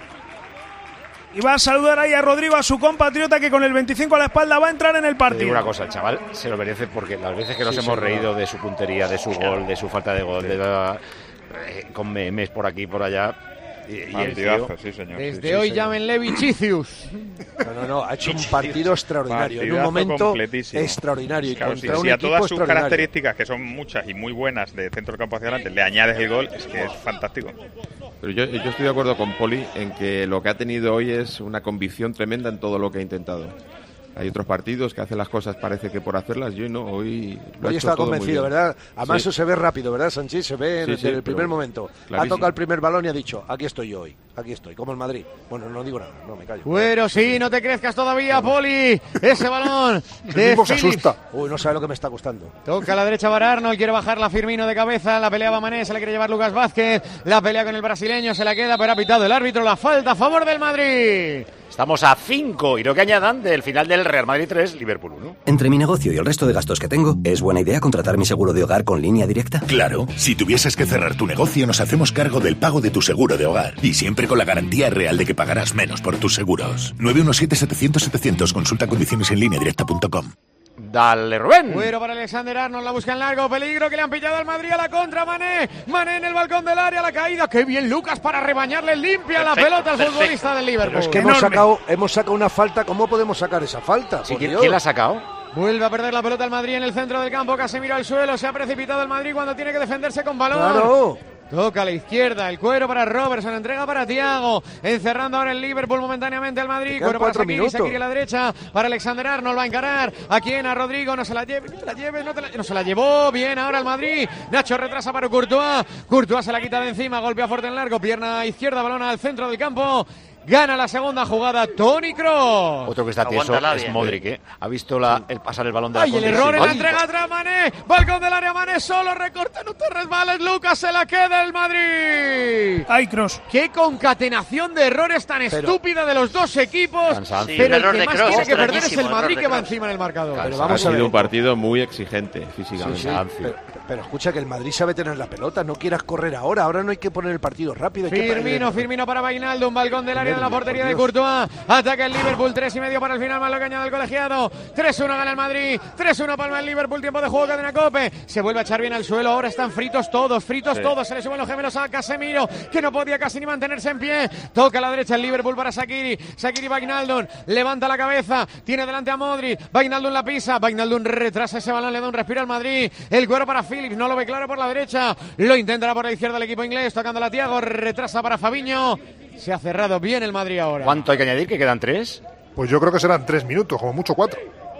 y va a saludar ahí a Rodrigo, a su compatriota, que con el veinticinco a la espalda va a entrar en el partido. Te digo una cosa, el chaval se lo merece porque las veces que nos sí, hemos sí, reído no. de su puntería, de su gol, de su falta de gol, sí. de la, eh, con memes por aquí y por allá. Y, y el tío, sí, señor. Desde sí, sí, hoy señor. llámenle Vichicius. No, no, no, ha hecho un partido extraordinario, en un momento extraordinario. Y claro, contra si, un si a equipo todas sus características, que son muchas y muy buenas de centro del campo hacia adelante, le añades el gol, es que es fantástico. Pero yo, yo estoy de acuerdo con Poli en que lo que ha tenido hoy es una convicción tremenda en todo lo que ha intentado. Hay otros partidos que hacen las cosas parece que por hacerlas, yo no, hoy lo hoy ha hecho está todo convencido, muy bien. ¿verdad? Además sí. eso se ve rápido, ¿verdad, Sánchez? Se ve sí, desde sí, el primer momento. Clarísimo. Ha tocado el primer balón y ha dicho, aquí estoy yo hoy, aquí estoy, como el Madrid. Bueno, no digo nada, no me callo. Bueno, sí, no te crezcas todavía, Poli. Ese balón de se asusta. Uy, no sabe lo que me está costando. Toca a la derecha para Arnold, quiere bajar la Firmino de cabeza, la pelea va Mané, se la quiere llevar Lucas Vázquez, la pelea con el brasileño, se la queda, pero ha pitado el árbitro, la falta a favor del Madrid. Estamos a cinco, y lo que añadan del final del Real Madrid tres, Liverpool uno. Entre mi negocio y el resto de gastos que tengo, ¿es buena idea contratar mi seguro de hogar con Línea Directa? Claro, si tuvieses que cerrar tu negocio, nos hacemos cargo del pago de tu seguro de hogar. Y siempre con la garantía real de que pagarás menos por tus seguros. nueve uno siete, setecientos, setecientos, consulta condiciones en línea directa punto com. Dale, Rubén. Bueno para Alexander Arnold, la busca en largo, peligro que le han pillado al Madrid a la contra, Mané. Mané en el balcón del área, la caída. Qué bien Lucas para rebañarle limpia perfecto, la pelota al perfecto. futbolista del Liverpool. Pero es que hemos sacado, hemos sacado una falta, ¿cómo podemos sacar esa falta? Sí, ¿quién, ¿Quién la ha sacado? Vuelve a perder la pelota el Madrid en el centro del campo, Casemiro al suelo, se ha precipitado el Madrid cuando tiene que defenderse con balón. Claro. Toca a la izquierda, el cuero para Robertson, entrega para Thiago, encerrando ahora el Liverpool momentáneamente al Madrid, cuero para Shaqiri, Shaqiri a la derecha, para Alexander Arnold, va a encarar, a quién, a Rodrigo, no se la lleve, no te la lleves, no, te la, no se la llevó, bien ahora el Madrid, Nacho retrasa para Courtois, Courtois se la quita de encima, golpea fuerte en largo, pierna izquierda, balón al centro del campo, Gana la segunda jugada Toni Kroos. Otro que está tieso es Modric, ¿eh? Ha visto la, el pasar el balón de la ¡Ay, el error en la entrega atrás Mané! Balcón del área, Mané solo, recorta, no te resbales, Lucas, se la queda el Madrid. ¡Ay, Kroos! ¡Qué concatenación de errores tan pero, estúpida de los dos equipos! Cansancio. Pero Sí, el que de más Kroos, tiene que perder es el extrañísimo, Madrid error que va de Kroos. encima en el marcador. Pero Ha vamos a sido ver. un partido muy exigente físicamente. Sí, sí, pero, pero escucha que el Madrid sabe tener la pelota, no quieras correr ahora, ahora no hay que poner el partido rápido. Hay Firmino, que... Firmino para Wijnaldum, un balcón del área de la portería de Courtois, ataca el Liverpool, tres y medio para el final, más lo que añade el colegiado, tres uno gana el Madrid, tres uno palma el Liverpool, tiempo de juego, cadena Cope, se vuelve a echar bien al suelo, ahora están fritos todos, fritos sí. todos, se le suben los gemelos a Casemiro, que no podía casi ni mantenerse en pie, toca a la derecha el Liverpool para Shaqiri, Shaqiri Wijnaldum, levanta la cabeza, tiene delante a Modric, Wijnaldum la pisa, Wijnaldum retrasa ese balón, le da un respiro al Madrid, el cuero para Phillips, no lo ve claro por la derecha, lo intentará por la izquierda el equipo inglés, tocando a Thiago, retrasa para Fabinho, se ha cerrado bien el Madrid ahora. ¿Cuánto hay que añadir? ¿Que quedan tres? Pues yo creo que serán tres minutos, como mucho cuatro.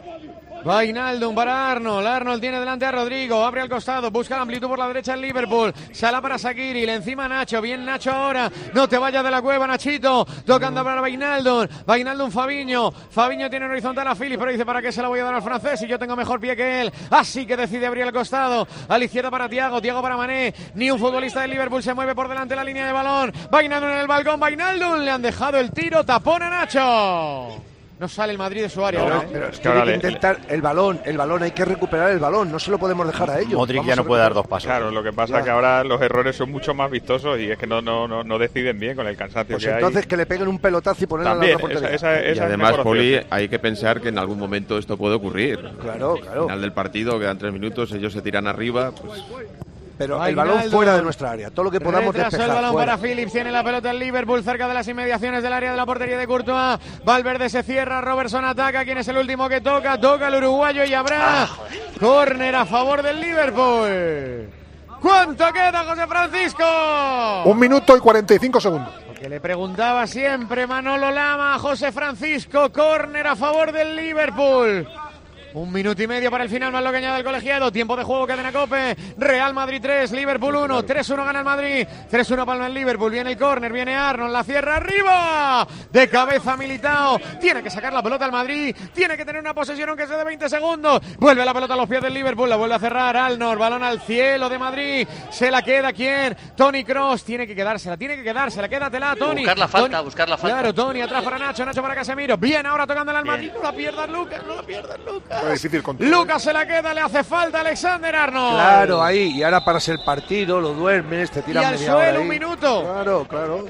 Wijnaldum para Arnold, Arnold tiene delante a Rodrigo, abre al costado, busca la amplitud por la derecha el Liverpool, Salah para Shaqiri, le encima Nacho, bien Nacho ahora, no te vayas de la cueva Nachito, tocando para Wijnaldum, Wijnaldum Fabinho, Fabinho tiene en horizontal a Phillips, pero dice para qué se la voy a dar al francés si yo tengo mejor pie que él, así que decide abrir al costado, a la izquierda para Thiago, Thiago para Mané, ni un futbolista del Liverpool se mueve por delante de la línea de balón, Wijnaldum en el balcón, Wijnaldum, le han dejado el tiro, tapón a Nacho. No sale el Madrid de su área. No, ahora, ¿eh? pero Es que tiene ahora que le- intentar el balón, el balón, hay que recuperar el balón, no se lo podemos dejar a ellos. Modric Vamos ya a no puede dar recuperar. dos pasos. Claro, lo que pasa Ya. es que ahora los errores son mucho más vistosos y es que no, no, no, no deciden bien con el cansancio Pues que entonces hay. que le peguen un pelotazo y ponerlo en la También, otra portería. esa, esa, Y esa es además, mejor Poli, opción. hay que pensar que en algún momento esto puede ocurrir. Claro, claro. Al final del partido, quedan tres minutos, ellos se tiran arriba, pues Pero el Wijnaldum. balón fuera de nuestra área, todo lo que podamos Retrasó despejar. el balón fuera. para Phillips, tiene la pelota el Liverpool cerca de las inmediaciones del área de la portería de Courtois. Valverde se cierra, Robertson ataca, ¿quién es el último que toca? Toca el uruguayo y habrá córner a favor del Liverpool. ¿Cuánto queda, José Francisco? Un minuto y cuarenta y cinco segundos. Que le preguntaba siempre Manolo Lama a José Francisco, córner a favor del Liverpool. Un minuto y medio para el final, más lo que añade el colegiado. Tiempo de juego, cadena Cope. Real Madrid tres, Liverpool uno. tres uno gana el Madrid. tres uno palma el Liverpool. Viene el córner, viene Arnold, la cierra arriba. De cabeza Militao. Tiene que sacar la pelota al Madrid. Tiene que tener una posesión aunque sea de veinte segundos. Vuelve la pelota a los pies del Liverpool. La vuelve a cerrar Arnold. Balón al cielo de Madrid. Se la queda ¿quién? Toni Kroos. Tiene que quedársela, tiene que quedársela. Quédatela, Toni. Buscar la falta, Toni. buscar la falta. Claro, Toni atrás para Nacho. Nacho para Casemiro. Bien, ahora tocándole al Madrid. No la pierdas, Lucas. No la pierdas, Lucas. Es difícil controlar. Lucas se la queda, le hace falta Alexander Arnold. Claro, ahí, y ahora paras el partido, lo duermes, te Y tiras al media hora suelo ahí. un minuto. Claro, claro.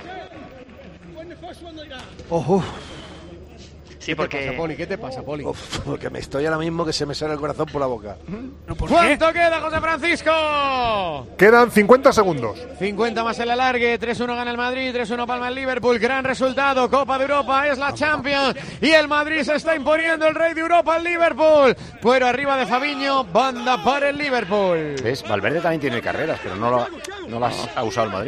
Ojo. Sí, porque... ¿Qué te pasa, Poli? ¿Qué te pasa, Poli? Uf, porque me estoy ahora mismo que se me sale el corazón por la boca. ¿Cuánto queda, José Francisco? Quedan cincuenta segundos. cincuenta más el alargue, tres uno gana el Madrid, tres uno palma el Liverpool, gran resultado, Copa de Europa, es la Champions y el Madrid se está imponiendo, el rey de Europa, el Liverpool. Cuero arriba de Fabinho, banda para el Liverpool. ¿Ves? Valverde también tiene carreras, pero no, lo, no las ha usado el Madrid.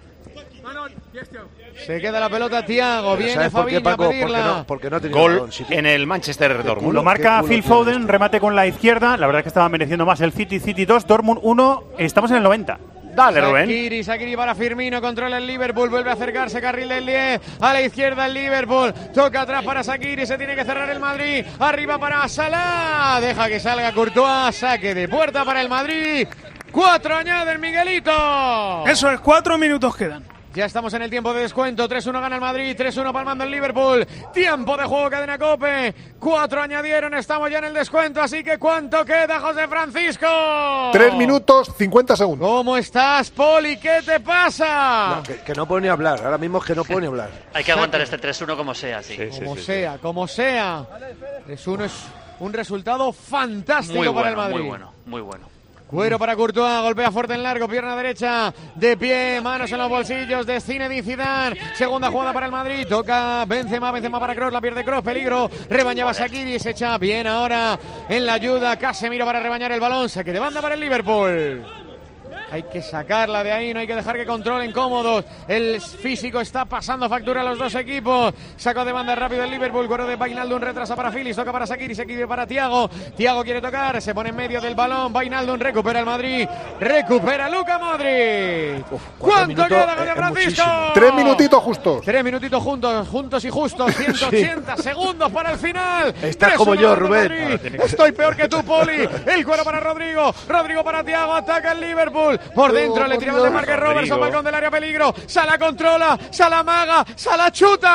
Se queda la pelota Thiago, viene ¿Sabes por qué, Fabinho a Paco? Porque pedirla. no, porque no ha tenido Gol balón. Si tú- en el Manchester Dortmund. Lo marca qué culo Phil tiene Foden, remate con la izquierda. La verdad es que estaba mereciendo más el City, City dos, Dortmund uno. Estamos en el noventa. Dale, Rubén. Shaqiri, Shaqiri para Firmino, controla el Liverpool, vuelve a acercarse, carril del diez, a la izquierda el Liverpool, toca atrás para Shaqiri, se tiene que cerrar el Madrid, arriba para Salah, deja que salga Courtois, saque de puerta para el Madrid, cuatro añade el Miguelito. Eso es, cuatro minutos quedan. Ya estamos en el tiempo de descuento, tres uno gana el Madrid, tres uno palmando el Liverpool, tiempo de juego, cadena Cope, cuatro añadieron, estamos ya en el descuento, así que ¿cuánto queda, José Francisco? Tres minutos, cincuenta segundos. ¿Cómo estás, Poli? ¿Qué te pasa? No, que, que no puedo ni hablar, ahora mismo es que no puedo ni hablar. Hay que aguantar este tres uno como sea, sí. Sí, sí, Como sí, sí. sea, como sea. tres uno es un resultado fantástico Muy para el bueno, Madrid. muy bueno, muy bueno. Cuero para Courtois, golpea fuerte en largo, pierna derecha, de pie, manos en los bolsillos de Zinedine Zidane. Segunda jugada para el Madrid, toca Benzema, Benzema para Kroos, la pierde Kroos, peligro, rebañaba Shaqiri, se echa bien ahora en la ayuda, Casemiro para rebañar el balón, saque de banda para el Liverpool. Hay que sacarla de ahí, no hay que dejar que controlen cómodos. El físico está pasando factura a los dos equipos. Saco de banda rápido el Liverpool. Cuero de Wijnaldum, retrasa para Phillips, toca para Shaqiri, Shaqiri para Thiago. Thiago quiere tocar, se pone en medio del balón. Wijnaldum recupera el Madrid. Recupera Luka Modric. Uf, ¿Cuánto minutos, queda con eh, Francisco? Tres minutitos justos. Tres minutitos juntos, juntos y justos. ciento ochenta sí. segundos para el final. Estás como yo, Rubén. Estoy peor que tú, Poli. El cuero para Rodrigo. Rodrigo para Thiago. Ataca el Liverpool. Por dentro oh, le tiramos de Marcus Robertson. Balcón del área, peligro. Sala controla. Sala maga. Sala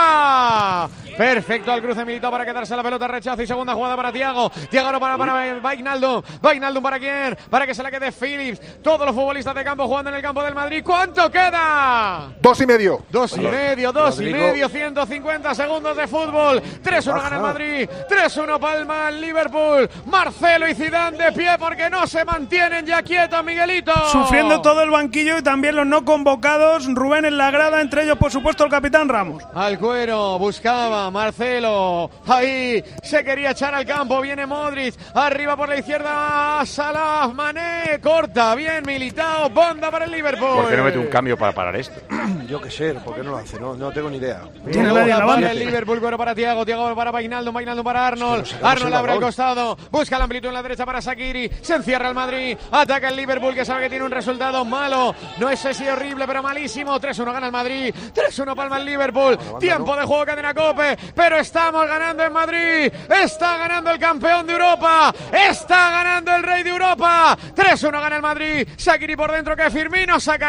chuta. Perfecto al cruce Militao para quedarse la pelota, rechazo y segunda jugada para Thiago. Thiago no para para Wijnaldum. Wijnaldum para quién? Para que se la quede Phillips. Todos los futbolistas de campo jugando en el campo del Madrid. ¿Cuánto queda? Dos y medio. Dos y medio, dos y medio, ciento cincuenta segundos de fútbol. tres uno gana el Madrid. tres uno palma el Liverpool. Marcelo y Zidane de pie porque no se mantienen ya quietos, Miguelito. Sufriendo todo el banquillo y también los no convocados. Rubén en la grada, entre ellos por supuesto el capitán Ramos. Al cuero, buscaba Marcelo, ahí se quería echar al campo, viene Modric, arriba por la izquierda, Salah, Mané, corta, bien Militao, bonda para el Liverpool. ¿Por qué no mete un cambio para parar esto? Yo qué sé, ¿por qué no lo hace? No, no tengo ni idea. Tiene la idea, para el Liverpool, bueno para Thiago, Thiago para Wijnaldum, Wijnaldum para Arnold, es que no Arnold abre el costado, busca la amplitud en la derecha para Shaqiri, se encierra el Madrid, ataca el Liverpool que sabe que tiene un resultado malo, no es así horrible pero malísimo, tres uno gana el Madrid, tres uno palma el Liverpool, bueno, tiempo de juego cadena Cope, pero estamos ganando en Madrid, está ganando el campeón de Europa, está ganando el rey de Europa, tres uno gana el Madrid, Shaqiri por dentro que Firmino saca a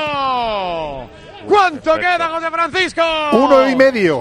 Rodrigo. ¿Cuánto Perfecto. queda, José Francisco? Uno y medio.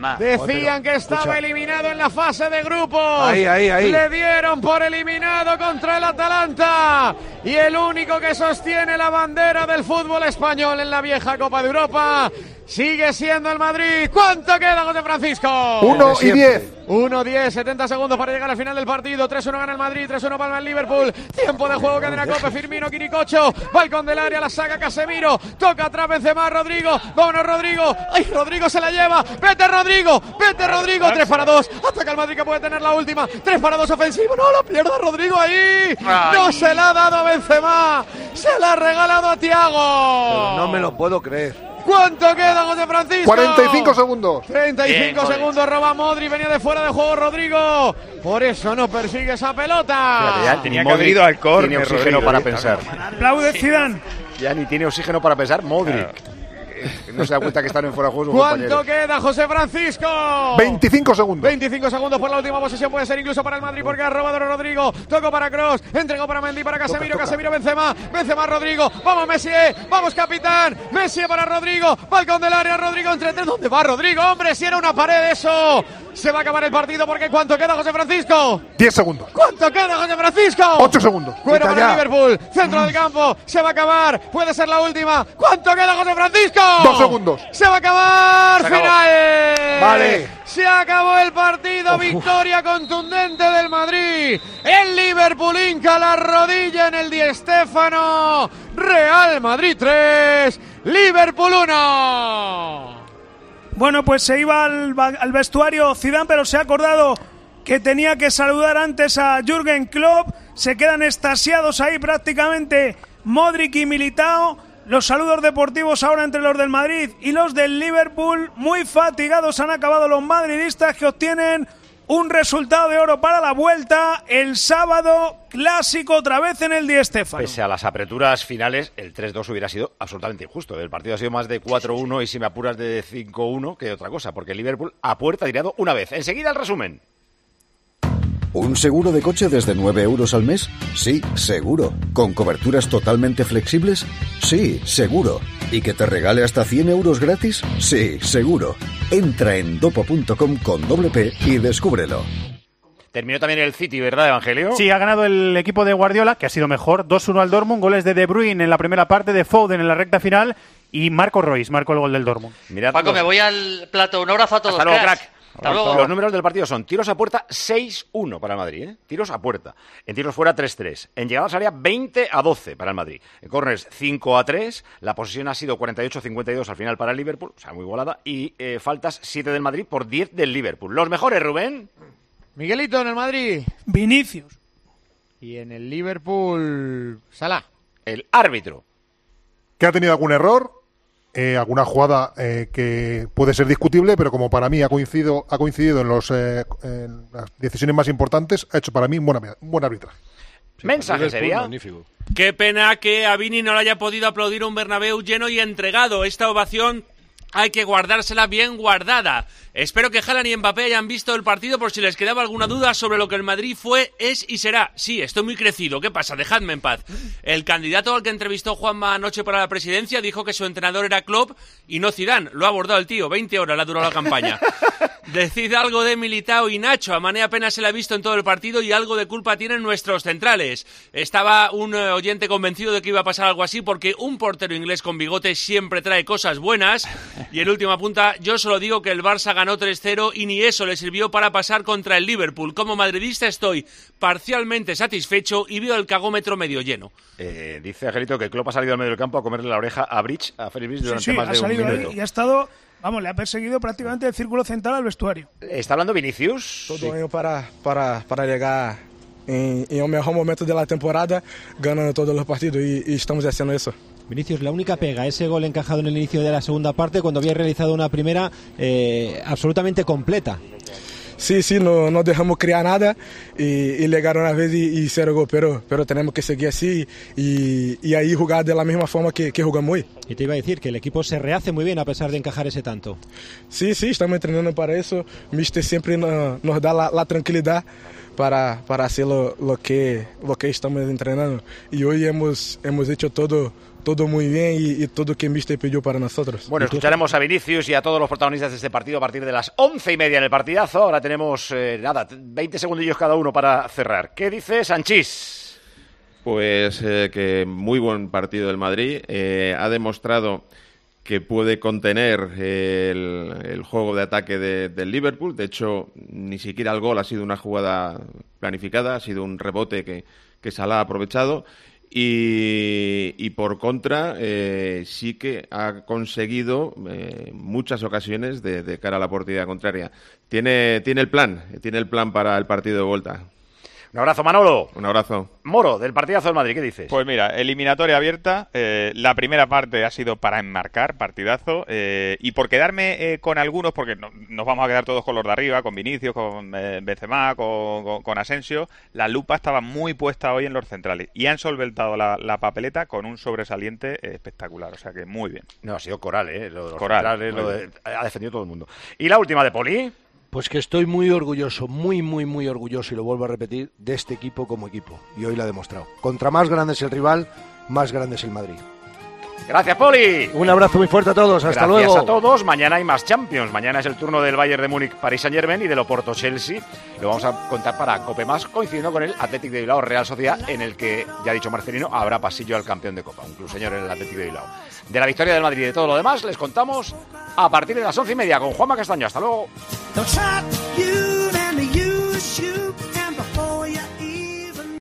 Decían que estaba Escucha. eliminado en la fase de grupos. Ahí, ahí, ahí. Le dieron por eliminado contra el Atalanta. Y el único que sostiene la bandera del fútbol español en la vieja Copa de Europa sigue siendo el Madrid. ¿Cuánto queda, José Francisco? Uno y diez. uno diez, setenta segundos para llegar al final del partido. tres uno gana el Madrid, tres uno palma el Liverpool. Tiempo de juego, cadena Cope, Firmino, Quiricocho. Balcón del área, la saca Casemiro. Toca atrás Benzema, Rodrigo. Vámonos, Rodrigo. ¡Ay, Rodrigo se la lleva! ¡Vete, Rodrigo! ¡Vete, Rodrigo! tres para dos. Ataca el Madrid que puede tener la última. tres para dos ofensivo. ¡No, la pierda Rodrigo ahí! Ay. ¡No se la ha dado a Benzema! ¡Se la ha regalado a Thiago! Pero no me lo puedo creer. ¿Cuánto queda, José Francisco? cuarenta y cinco segundos. treinta y cinco Bien, segundos, roba Modric, venía de fuera de juego Rodrigo. Por eso no persigue esa pelota. Fíjate, ya tenía que haber ido al córner. Tiene oxígeno Rodrigo, para pensar. Aplaude Zidane. Ya ni tiene oxígeno para pensar Modric. Claro. No se da cuenta que están en fuera de juego. ¿Cuánto compañeros. queda, José Francisco? veinticinco segundos. veinticinco segundos por la última posesión. Puede ser incluso para el Madrid porque ha robado Rodrigo. Tocó para Kroos. Entregó para Mendy, para Casemiro. Toca, toca. Casemiro, Benzema. Benzema, Rodrigo. Vamos, Messi. Vamos, capitán. Messi para Rodrigo. Balcón del área. Rodrigo entre tres. ¿Dónde va Rodrigo? Hombre, si era una pared eso. Se va a acabar el partido porque ¿cuánto queda, José Francisco? diez segundos. ¿Cuánto queda, José Francisco? ocho segundos. Cuero para el Liverpool. Centro del campo. Se va a acabar. Puede ser la última. ¿Cuánto queda, José Francisco? Dos segundos. Se va a acabar. Se Final. Vale. Se acabó el partido. Uf. Victoria contundente del Madrid. El Liverpool hinca la rodilla en el Di Stéfano. Real Madrid tres. Liverpool uno. Bueno, pues se iba al, al vestuario Zidane, pero se ha acordado que tenía que saludar antes a Jürgen Klopp. Se quedan extasiados ahí prácticamente Modric y Militao. Los saludos deportivos ahora entre los del Madrid y los del Liverpool. Muy fatigados han acabado los madridistas que obtienen un resultado de oro para la vuelta el sábado, clásico otra vez en el Di Stéfano. Pese a las aperturas finales, el tres dos hubiera sido absolutamente injusto. El partido ha sido más de cuatro uno y si me apuras de cinco uno que otra cosa, porque el Liverpool a puerta tirado una vez. Enseguida el resumen. ¿Un seguro de coche desde nueve euros al mes? Sí, seguro. ¿Con coberturas totalmente flexibles? Sí, seguro. ¿Y que te regale hasta cien euros gratis? Sí, seguro. Entra en dopo punto com con doble P y descúbrelo. Terminó también el City, ¿verdad, Evangelio? Sí, ha ganado el equipo de Guardiola, que ha sido mejor. dos uno al Dortmund, goles de De Bruyne en la primera parte, de Foden en la recta final y Marco Reus marcó el gol del Dortmund. Mirad Paco, los... me voy al plato. Un abrazo a todos. Hasta luego, crack. crack. Los números del partido son tiros a puerta seis uno para el Madrid, ¿eh? Tiros a puerta. En tiros fuera tres tres. En llegadas al área veinte a doce para el Madrid. En corners cinco a tres. La posesión ha sido cuarenta y ocho a cincuenta y dos al final para el Liverpool, o sea, muy igualada. Y eh, faltas siete del Madrid por diez del Liverpool. Los mejores, Rubén. Miguelito en el Madrid. Vinicius. Y en el Liverpool, Salah. el árbitro. Que ha tenido algún error, eh, alguna jugada eh, que puede ser discutible, pero como para mí ha coincidido, ha coincidido en, los, eh, en las decisiones más importantes, ha hecho para mí un buen, un buen arbitraje. Sí, mensaje sería. Magnífico. Qué pena que a Vini no le haya podido aplaudir un Bernabéu lleno y entregado. Esta ovación hay que guardársela bien guardada. Espero que Haaland y Mbappé hayan visto el partido por si les quedaba alguna duda sobre lo que el Madrid fue, es y será. Sí, estoy muy crecido. ¿Qué pasa? Dejadme en paz. El candidato al que entrevistó Juanma anoche para la presidencia dijo que su entrenador era Klopp y no Zidane. Lo ha abordado el tío. veinte horas le ha durado la campaña. Decid algo de Militao y Nacho. A Mané apenas se le ha visto en todo el partido y algo de culpa tienen nuestros centrales. Estaba un eh, oyente convencido de que iba a pasar algo así porque un portero inglés con bigote siempre trae cosas buenas. Y el último apunta, yo solo digo que el Barça ganó tres cero y ni eso le sirvió para pasar contra el Liverpool. Como madridista estoy parcialmente satisfecho y veo el cagómetro medio lleno. Eh, dice Angelito que Klopp ha salido al medio del campo a comerle la oreja a Bridge, a Félix Bridge, durante sí, sí, más ha de un salido minuto. Ahí y ha estado, vamos, le ha perseguido prácticamente el círculo central al vestuario. ¿Está hablando Vinicius? Todo sí. año para, para, para llegar en, en el mejor momento de la temporada, ganando todos los partidos y, y estamos haciendo eso. Vinicius, la única pega, ese gol encajado en el inicio de la segunda parte cuando había realizado una primera eh, absolutamente completa. Sí, sí, no, no dejamos crear nada y, y llegaron una vez y, y cero gol, pero, pero tenemos que seguir así y, y ahí jugar de la misma forma que, que jugamos hoy. Y te iba a decir que el equipo se rehace muy bien a pesar de encajar ese tanto. Sí, sí, estamos entrenando para eso. Mister siempre no, nos da la, la tranquilidad para, para hacer lo, lo, que, lo que estamos entrenando. Y hoy hemos, hemos hecho todo, todo muy bien y, y todo que Mister pidió para nosotros. Bueno, escucharemos a Vinicius y a todos los protagonistas de este partido a partir de las once y media en el partidazo. Ahora tenemos, eh, nada, veinte segundillos cada uno para cerrar. ¿Qué dice Sanchís? Pues eh, que muy buen partido del Madrid. Eh, ha demostrado que puede contener el, el juego de ataque de, del Liverpool. De hecho, ni siquiera el gol ha sido una jugada planificada, ha sido un rebote que, que Salah ha aprovechado. Y, y por contra, eh, sí que ha conseguido eh, muchas ocasiones de, de cara a la portería contraria. Tiene, tiene el plan, tiene el plan para el partido de vuelta. Un abrazo, Manolo. Un abrazo. Moro, del partidazo del Madrid, ¿qué dices? Pues mira, eliminatoria abierta. Eh, la primera parte ha sido para enmarcar, partidazo. Eh, y por quedarme eh, con algunos, porque no, nos vamos a quedar todos con los de arriba, con Vinicius, con eh, Benzema, con, con, con Asensio. La lupa estaba muy puesta hoy en los centrales. Y han solventado la, la papeleta con un sobresaliente eh, espectacular. O sea que muy bien. No, ha sido Coral, ¿eh? Lo de los Coral, centrales, lo de, ha defendido todo el mundo. ¿Y la última de Poli? Pues que estoy muy orgulloso, muy, muy, muy orgulloso, y lo vuelvo a repetir, de este equipo como equipo. Y hoy lo ha demostrado. Contra más grande es el rival, más grande es el Madrid. Gracias, Poli. Un abrazo muy fuerte a todos. Hasta Gracias luego. Gracias a todos. Mañana hay más Champions. Mañana es el turno del Bayern de Múnich, Paris Saint-Germain y del Oporto Chelsea. Lo vamos a contar para Cope Más, coincidiendo con el Athletic de Bilbao Real Sociedad, en el que, ya ha dicho Marcelino, habrá pasillo al campeón de Copa. Un club señor en el Athletic de Bilbao. De la victoria del Madrid y de todo lo demás, les contamos a partir de las once y media con Juanma Castaño. Hasta luego.